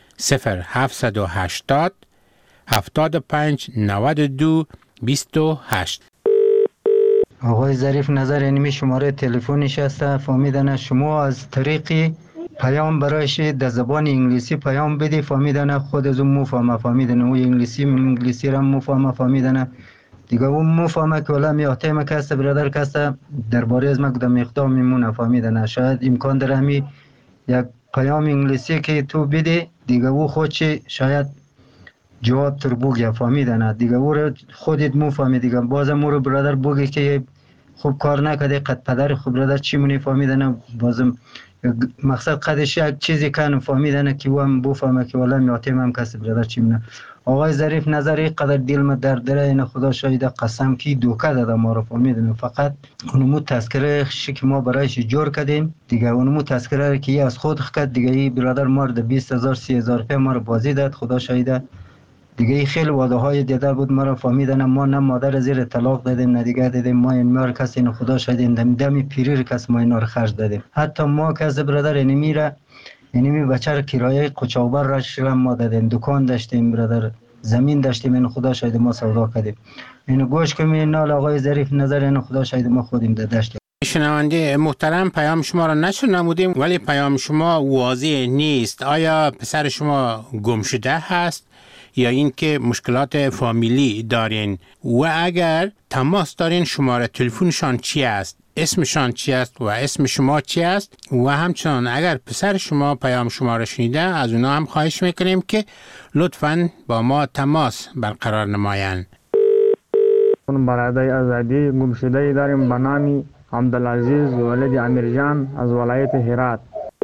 0780 75 92 28. آقای ظریف نظر اینمی شماره تلفنش است. فهمیدن شما از طریق پیام برایش در زبان انگلیسی پیام بدی، فهمیدن خود از اون مفهمه، فهمیدن او انگلیسی را مفهمه، فهمیدن دیگه اون مفهمه که ولی میاته ما کسته برادر کسته درباره از ما کدام اقدام میمونه، فهمیدن شاید امکان داره همی یک پیام انگلیسی که تو بدی دیگه او خودش شاید جواب تر بگه، فهمیدن دیگه او رو خودت مفهمی دیگه بازم او رو برادر بگی که خوب کار نکرده قد پدر خوب برادر چی مونی، فهمیدن بازم مقصد قدش یک چیزی کنه، فهمیدن که او هم بفهمه که ولی میاته هم کسی برادر چی مونه. آقای ظریف نظری قدر دل ما درد داره، این خدا شاید قسم کی دوکه داده ما رو، فهمیدن فقط اونمو تذکره که ما برایش جور کردیم دیگه، اونمو تذکره که از خود کرد دیگه، این برادر ما رو 20000 30000 روپیه ما رو بازی داد، خدا شاید دیگه خیلی وعده های دیده بود ما رو، فهمیدن ما نه مادر زیر طلاق دادیم نه دیگه دادیم، ما این مار کسی اینو خدا شاید دم پیری کس ما اینا رو خرج دادیم، حتی ما کس برادر اینمیره اینمی بچه رو کرایه قچاوبر را شلم ما دادیم، دکان داشتیم برادر، زمین داشتیم، اینو خدا شاید ما سودا کردیم، اینو گوش کنیم نال آقای ظریف نظر اینو خدا شاید ما خودیم داشتیم. شنونده محترم پیام شما را نشر نمودیم ولی پیام شما واضح نیست. آیا پسر شما گم شده هست یا اینکه مشکلات فامیلی دارین؟ و اگر تماس دارین شماره تلفنشان چی است؟ اسمشان چی است و اسم شما چی است؟ و همچنان اگر پسر شما پیام شما را شنیده از اونا هم خواهش میکنیم که لطفاً با ما تماس برقرار نمایند. برادر آزادی گمشده داریم به نام عبدالعزیز ولد امیرجان از ولایت هرات.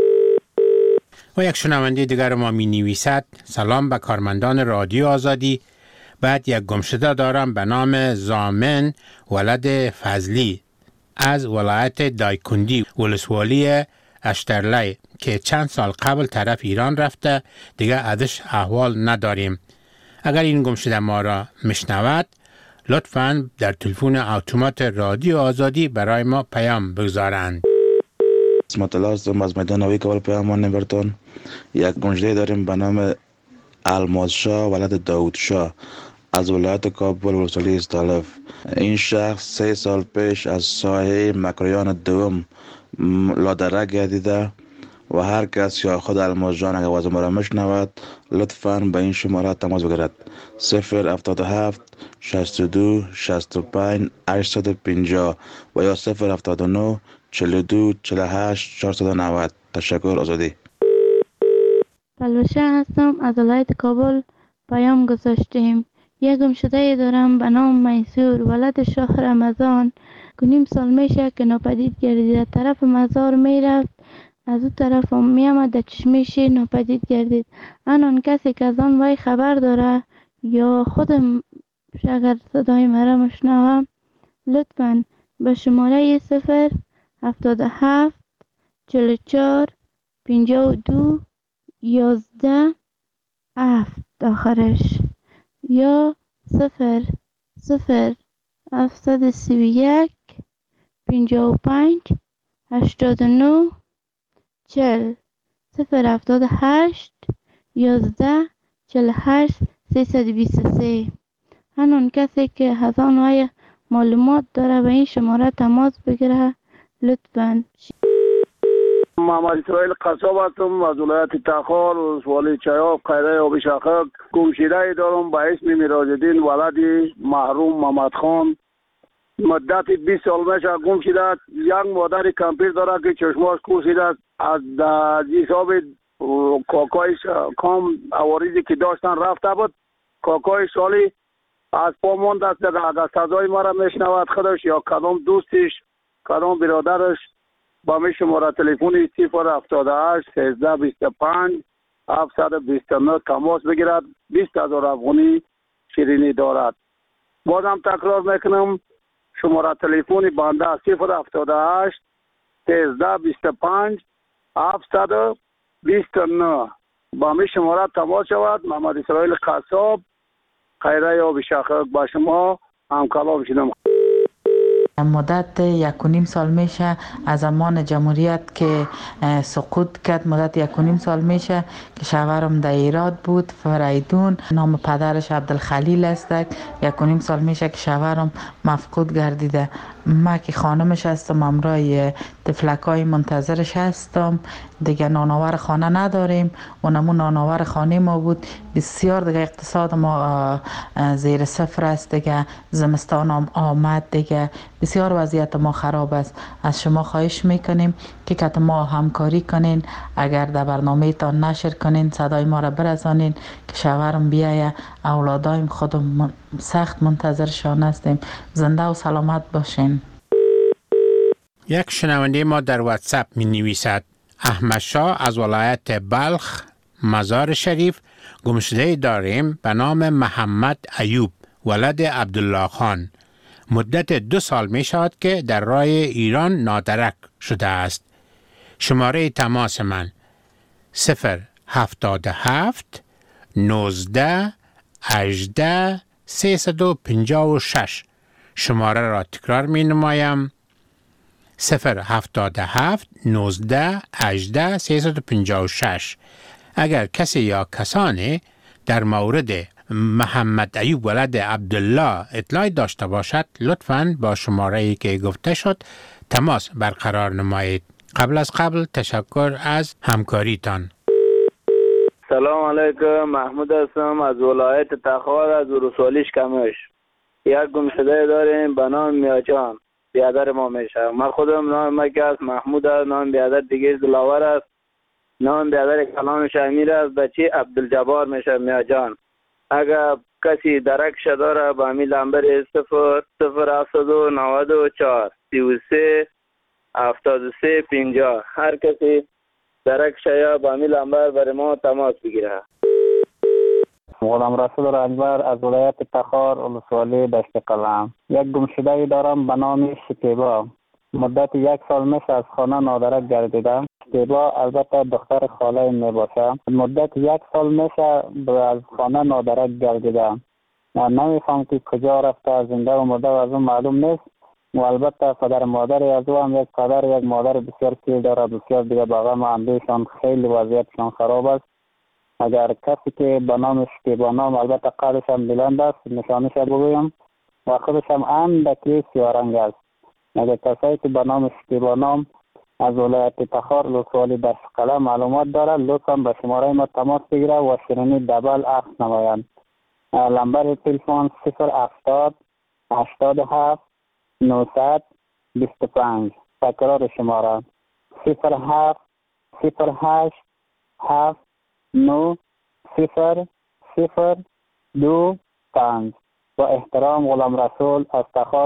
و یک شنونده دیگر ما می نویسد سلام به کارمندان رادیو آزادی. بعد یک گمشده دارم به نام زامن ولد فضلی از ولایت دایکندی ولسوالی اشترلی که چند سال قبل طرف ایران رفته دیگه ازش احوال نداریم. اگر این گمشده ما را مشنود لطفاً در تلفن اتومات رادیو آزادی برای ما پیام بگذارند. اسمت الله هستم از میدان نوی کابل پیامان نبرتون. یک گمشده داریم به نام الماس شاه ولد داود شاه از ولایت کابل ولسوالی استالف. این شخص 3 سال پیش از ساحه مکریان دوم لادره گردیده و هر کس یا خود الماس جان اگر وزن را مشنود لطفاً به این شماره تماس بگیرد 077 62 65 850 و یا 079 42 48 490. تشکر. آزادی. پلوشه هستم، از ولایت کابل پیام گذاشتیم. یک گمشده دارم به نام میسور، ولد شهر رمضان. نیم سال میشه که ناپدید گردید. طرف مزار میرفت، از اون طرف هم میامد در چشمش ناپدید گردید. آن کسی که از آن وی خبر داره یا خودم اگر صدای مرا مشنوم، لطفاً به شماره 077 44 52 11 7 آخرش یا 731 55 89 40 078 11 48 323. هنون کسی که از آن وی معلومات داره به این شماره تماس بگیره لطفاً. محمد اسرائیل قصاب هستم از ولایت تخار، ولسوالی چایاب، قیره آب شقق. گمشده دارم به اسم میراج‌الدین ولد محروم محمد خان. مدت 20 سال میشه گم شده. یک مادر کمپیر داره که چشماش کوسیده از حساب کاکایش کام عوارضی که داشتن رفته بود. کاکای سالی از پا مانده است. اگر صدای ما را میشنود خودش یا کدام دوستش کدام برادرش با می شماره تلفنی 078 1325 729 تماس بگیرد. 20,000 افغانی شیرینی دارد. بازم تکرار میکنم شماره تلفنی بنده 078 1325 729 با می شماره تماس شود. محمد اسرائیل قصاب، قیره آب شقق با شما هم کلام شدم. مدت 1.5 سال میشه از زمان جمهوریت که سقوط کرد. مدت 1.5 سال میشه که شوهرم در ایراد بود، فریدون. نام پدرش عبدالخلیل است. 1.5 سال میشه که شوهرم مفقود گردیده. ما که خانمش هستم، امرای طفلکای منتظرش هستم. دیگه نانآور خانه نداریم. اونمون نانآور خانه ما بود. بسیار دیگه اقتصاد ما زیر صفر است. دیگه زمستان هم آمد، دیگه بسیار وضعیت ما خراب است. از شما خواهش میکنیم که کت ما همکاری کنین. اگر در برنامه تان نشر کنین، صدای ما را برسانین که شوهرم بیایه. اولادایم خودم سخت منتظرشان هستیم. زنده و سلامت باشین. یک شنونده ما در واتساپ می نویسد: احمد شاه از ولایت بلخ مزار شریف گمشده داریم به نام محمد ایوب ولد عبدالله خان. مدت 2 سال می شود که در راه ایران نادرک شده است. شماره تماس من 077 19 18 356. شماره را تکرار می نمایم: 077 19 18 356. اگر کسی یا کسانی در مورد محمد ایوب ولد عبدالله اطلاعی داشته باشد، لطفاً با شماره‌ای که گفته شد تماس برقرار نمایید. قبل از قبل تشکر از همکاریتان. سلام علیکم، محمود هستم از ولایت تخار، از ولسوالی کمش. یک گمشده داریم به نام میاجان، بیادر ما میشه. من خودم نام مکه است، محمود است. نام بیادر دیگه دلاور است. نام بیادر کلامش امیر است. بچه عبدالجبار میشه میاجان. اگر کسی درکش داره با امی لنبر 00794 33 73 50. هر کسی درکش یا با امی لنبر بر ما تماس بگیره. غلام رسول رنجبر از ولایت تخار، ولسوالی دشت قلم. یک گمشده دارم به نام شکیبا. مدت 1 سال میشه از خانه نادرک گردیدم. شکیبا البته دختر خاله می باشه. مدت 1 سال میشه از خانه نادرک گردیدم. نمیفهم که کجا رفته، زنده و مرده و از اون معلوم نیست. و البته پدر مادر از او هم یک پدر یک مادر بسیار پیر داره. بسیار دیگه باقا معندهشان خیلی وضعیتشان خراب است. اگر کسی که به نام شکیبا نام، البته قدش هم بلند است، نشانش بگویم و خودش هم اندکی سیارنگ است. اگر کسی که به نام شکیبا نام از ولایت تخار، ولسوالی دشت قلم معلومات داره، لطفا به شماره ما تماس بگیره و شیرینی دبل عکس نمایند. لمبر تلفن 070 87 925. تکرار شماره 07 08 7 9 0 0 2 5. با احترام غلام رسول از تخار.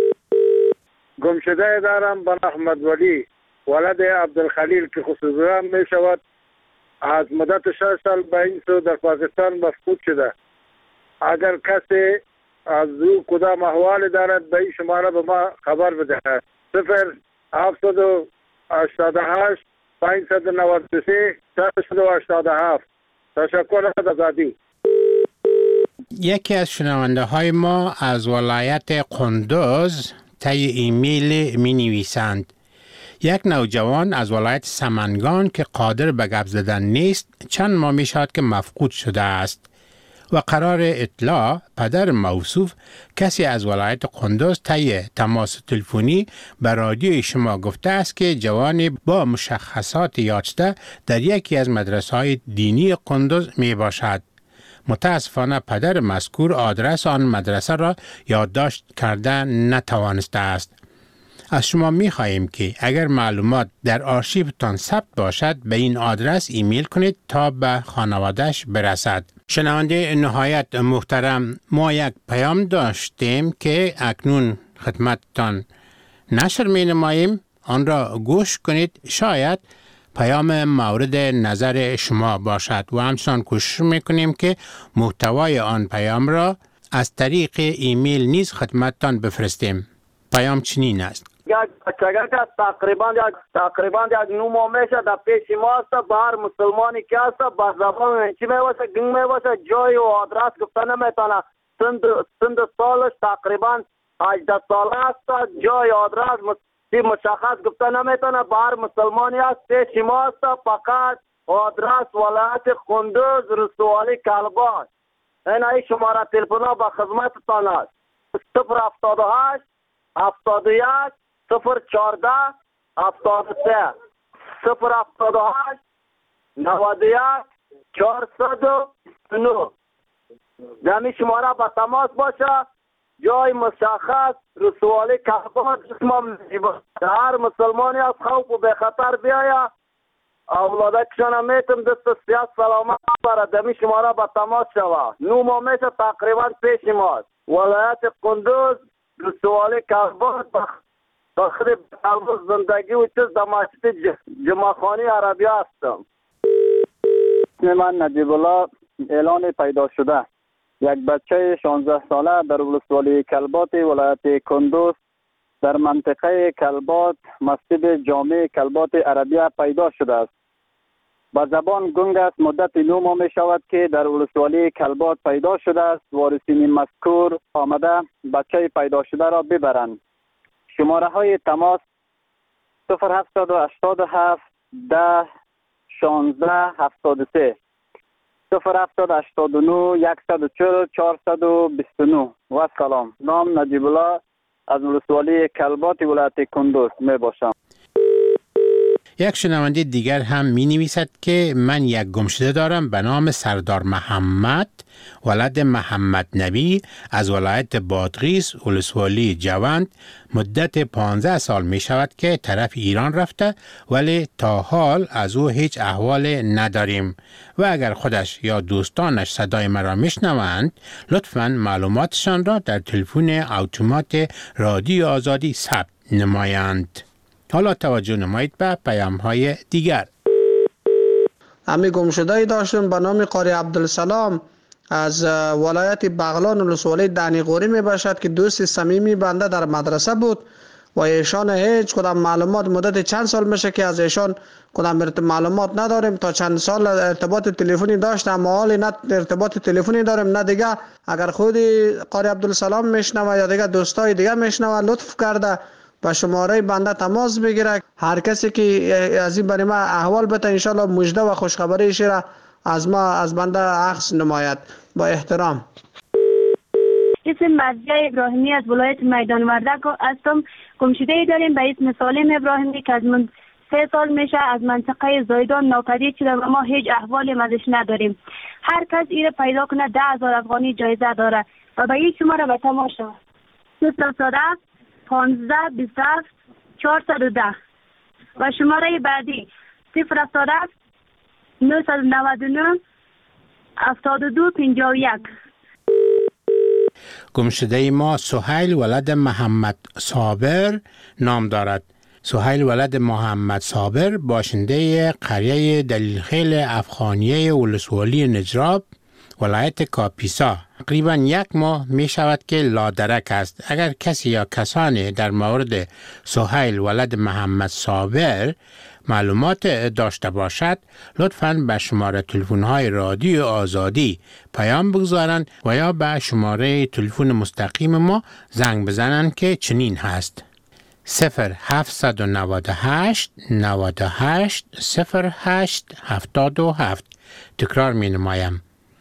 گمشده دارم بن احمد ولی ولد عبدالخلیل که خصوصا می شود از مدت 6 سال به این سو در پاکستان مفقود شده. اگر کسی از او کدام احوال دارد به این شماره به ما خبر بدهد. 0788 593 687. تشکر از آزادی. یکی از شنونده های ما از ولایت قندوز طی ایمیل می نویسند: یک نوجوان از ولایت سمنگان که قادر به گپ زدن نیست چند ماه می شود که مفقود شده است و قرار اطلاع پدر موصوف کسی از ولایت قندوز طی تماس تلفنی به رادیوی شما گفته است که جوانی با مشخصات یافته در یکی از مدرسه‌های دینی قندوز می باشد. متاسفانه پدر مذکور آدرس آن مدرسه را یادداشت کرده نتوانسته است. از شما می خواهیم که اگر معلومات در آرشیوتان ثبت باشد به این آدرس ایمیل کنید تا به خانواده‌اش برسد. شنونده نهایت محترم، ما یک پیام داشتیم که اکنون خدمتتان نشر می نماییم. آن را گوش کنید، شاید پیام مورد نظر شما باشد و همچنان کوشش میکنیم که محتوای آن پیام را از طریق ایمیل نیز خدمتتان بفرستیم. پیام چنین است: یک بچگه که تقریبا یک 9 ماه میشه در پیش ما است. به هر مسلمانی که است به زبان چی میواسه گنگ میواسه جای و آدرس گفته نمیتونه. سند سالش تقریبا 18 ساله است. جای آدرس مشخص گفته نمیتونه. به هر مسلمانی است پیش ما است. فقط آدرس ولایت قندوز رسوالی کلبان. این شماره تلفن به خدمتتان است: 078 71 014 73 078 91 409. دمی شماره به تماس باشه. جای مشخص رسوالی کلبان جسمم هر مسلمانی از خوف و به خطر بیاید. اولاده کشان میتم دست سیاست سلامت برای دمی شماره به تماس شود. 9 ماه میشه تقریبا پیش ماست. ولایت قندوز رسوالی کلبان بخری قلب زندگی و چیز در مسجد جمعخانی عربی هستم. من نجیب الله اعلان پیدا شده. یک بچه 16 ساله در ولسوالی کلبات ولایت کندوز در منطقه کلبات مسجد جامع کلبات عربی پیدا شده است. با زبان گنگ است. مدت 9 ماه می شود که در ولسوالی کلبات پیدا شده است. وارثین مذکور آمده بچه پیدا شده را ببرند. شماره های تماس 0787 10 16 73 0789 140 429. و سلام. نام نجیب الله از ولسوالی کلبات ولایت کندوز می باشم. یک شنونده دیگر هم می نویسد که من یک گمشده دارم به نام سردار محمد ولد محمد نبی از ولایت بادغیس ولسوالی جوند. مدت 15 سال می شود که طرف ایران رفته ولی تا حال از او هیچ احوال نداریم و اگر خودش یا دوستانش صدای مرا میشنوند لطفاً معلوماتشان را در تلفن اتومات رادیو آزادی ثبت نمایند. حالا توجه نمایید به پیام های دیگر. امی گمشده‌ای داشتم به نام قاری عبدالسلام از ولایت بغلان ولسوالی دنیقوری می باشد که دوست صمیمی بنده در مدرسه بود و ایشان هیچ کدام معلومات مدت چند سال میشه که از ایشان کدام معلومات نداریم. تا چند سال ارتباط تلفنی داشتم اما حالی نه ارتباط تلفنی داریم نه دیگه. اگر خودی قاری عبدالسلام میشنوه یا دیگه دوستای دیگه میشنوه لطف کرده با شماره بنده تماس بگیره. هر کسی که از این برای ما احوال بده ان شاء الله مژده و خوشخبری را از ما از بنده اخذ نماید. با احترام. اسم مرضیه ابراهیمی از ولایت میدان وردک هستم. گمشده‌ای داریم به اسم سالم ابراهیمی که از من 3 سال میشه از منطقه زایدان ناپدید شده و ما هیچ احوالی ازش نداریم. هر کس ایره پیدا کنه 10,000 افغانی جایزه داره و به این شماره به تماس شود. 0 15 27 410 و شماره بعدی 077 999 7251. گمشده ما سهیل ولد محمد صابر نام دارد. سهیل ولد محمد صابر باشنده قریه دلیلخیل افغانیه ولسوالی نجراب ولایت کاپیسا تقریبا 1 ماه می شود که لادرک است. اگر کسی یا کسانی در مورد سهیل ولد محمد صابر معلومات داشته باشد لطفاً به شماره تلفن‌های رادیو آزادی پیام بگذارند و یا به شماره تلفن مستقیم ما زنگ بزنند که چنین هست: 0798 98 08 77. تکرار می نمایم: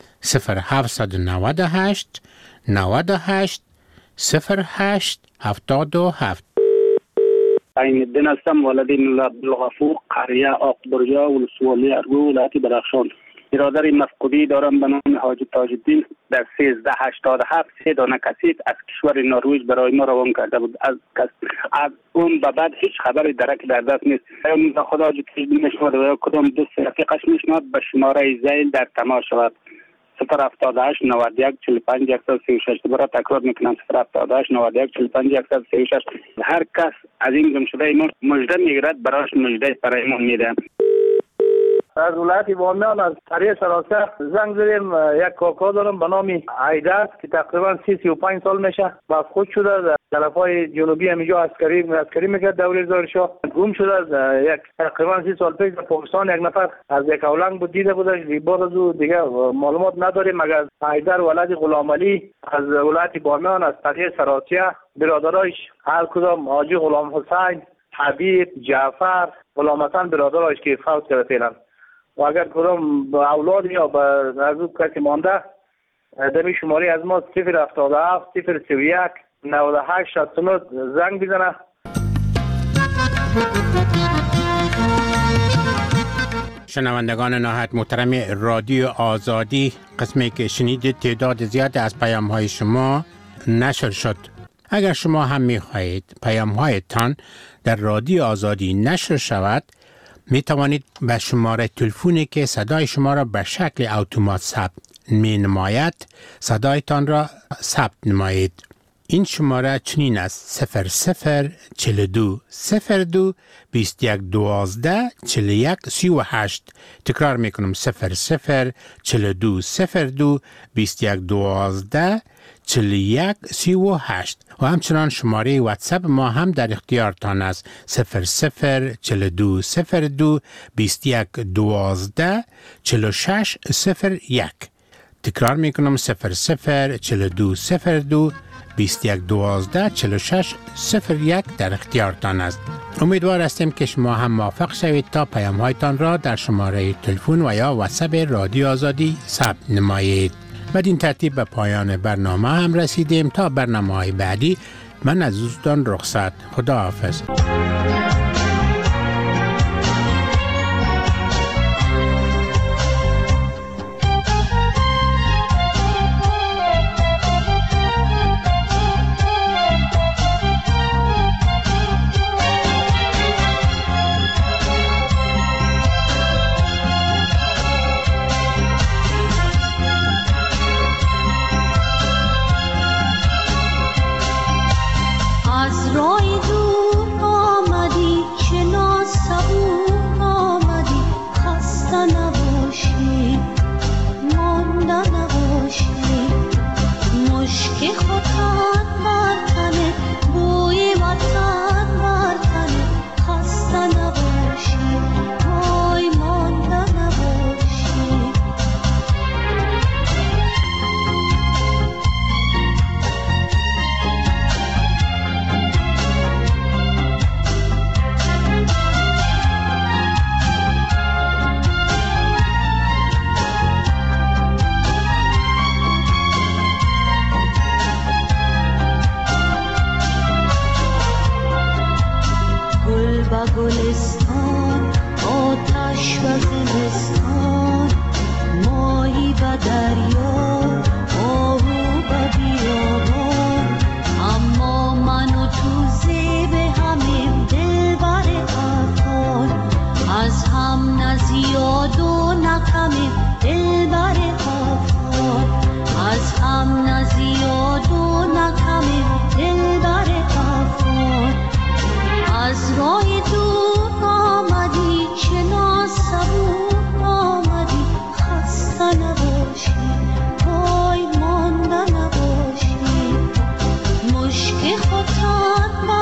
0798 98 08 77. عین الدین هستم، والدین عبدالغفور، قریه آقبرجا، ولسوالی ارگو، ولایت بدخشان. برادر مفقودی دارم به نام حاجی تاج الدین. در 1387 3 دانه کسیف از کشور نروژ برای ما روان کرده بود. از اون به بعد هیچ خبری درک در دست نیست. خدا حاجی تاج الدین میشنود و کدام دوست رفیقش میشنود به شماره زیل در تماس شود: 078 91 45 136. دوباره تکرار میکنم: 078 91 45 136. هر کس از این گمشده ما مژده میگیرد براش مژده برایمون میده. از ولایت بامیان از قریه سراسر زنگ زدیم. یک کاکا دارم به نام عیدر که تقریبا 35 سال میشه، مفقود شده در طرفای جنوبی همینجا عسکری میکرد دوره زار شاه. گم شده از تقریبا 30 سال پیش در پاکستان. یک نفر از یک اولنگ بود دیده بودش. بعد از او دیگه معلومات نداریم مگر عیدر ولد غلام علی از ولایت بامیان از قریه سراسیه. برادرایش هر کدام حاجی غلام حسین، حبیب، جعفر، غلام حسن برادرایش که فوت کرده فعلا. و اگر کدام اولاد یا از او کسی مانده دمی شماری از ما 077 031 98 69 زنگ بزنه. شنوندگان نهایت محترم رادیو آزادی، قسمی که شنیدید تعداد زیاد از پیام های شما نشر شد. اگر شما هم می خواهید پیام هایتان در رادیو آزادی نشر شود، می توانید به شماره تلفنی که صدای شما را به شکل اتومات ثبت می نماید صدایتان را ثبت نمایید. این شماره چنین است: 0042 02 21 12 41 38. تکرار می کنم: 0042 02 21 12 41 38. و همچنان شماره واتساپ ما هم در اختیارتان است: 0042 02 21 12 46 01. تکرار می کنم: 0042 02 21 12 46 01 در اختیارتان است. امیدوار هستیم که شما هم موفق شوید تا پیام هایتان را در شماره تلفن و یا واتساپ رادیو آزادی ثبت نمایید. بدین ترتیب به پایان برنامه هم رسیدیم. تا برنامه‌های بعدی من از دوستان رخصت. خدا حافظ. گلستان آتش و زمستان، ماهی و دریا، آهو و بیابان، اما من و تو زیب همین دل باد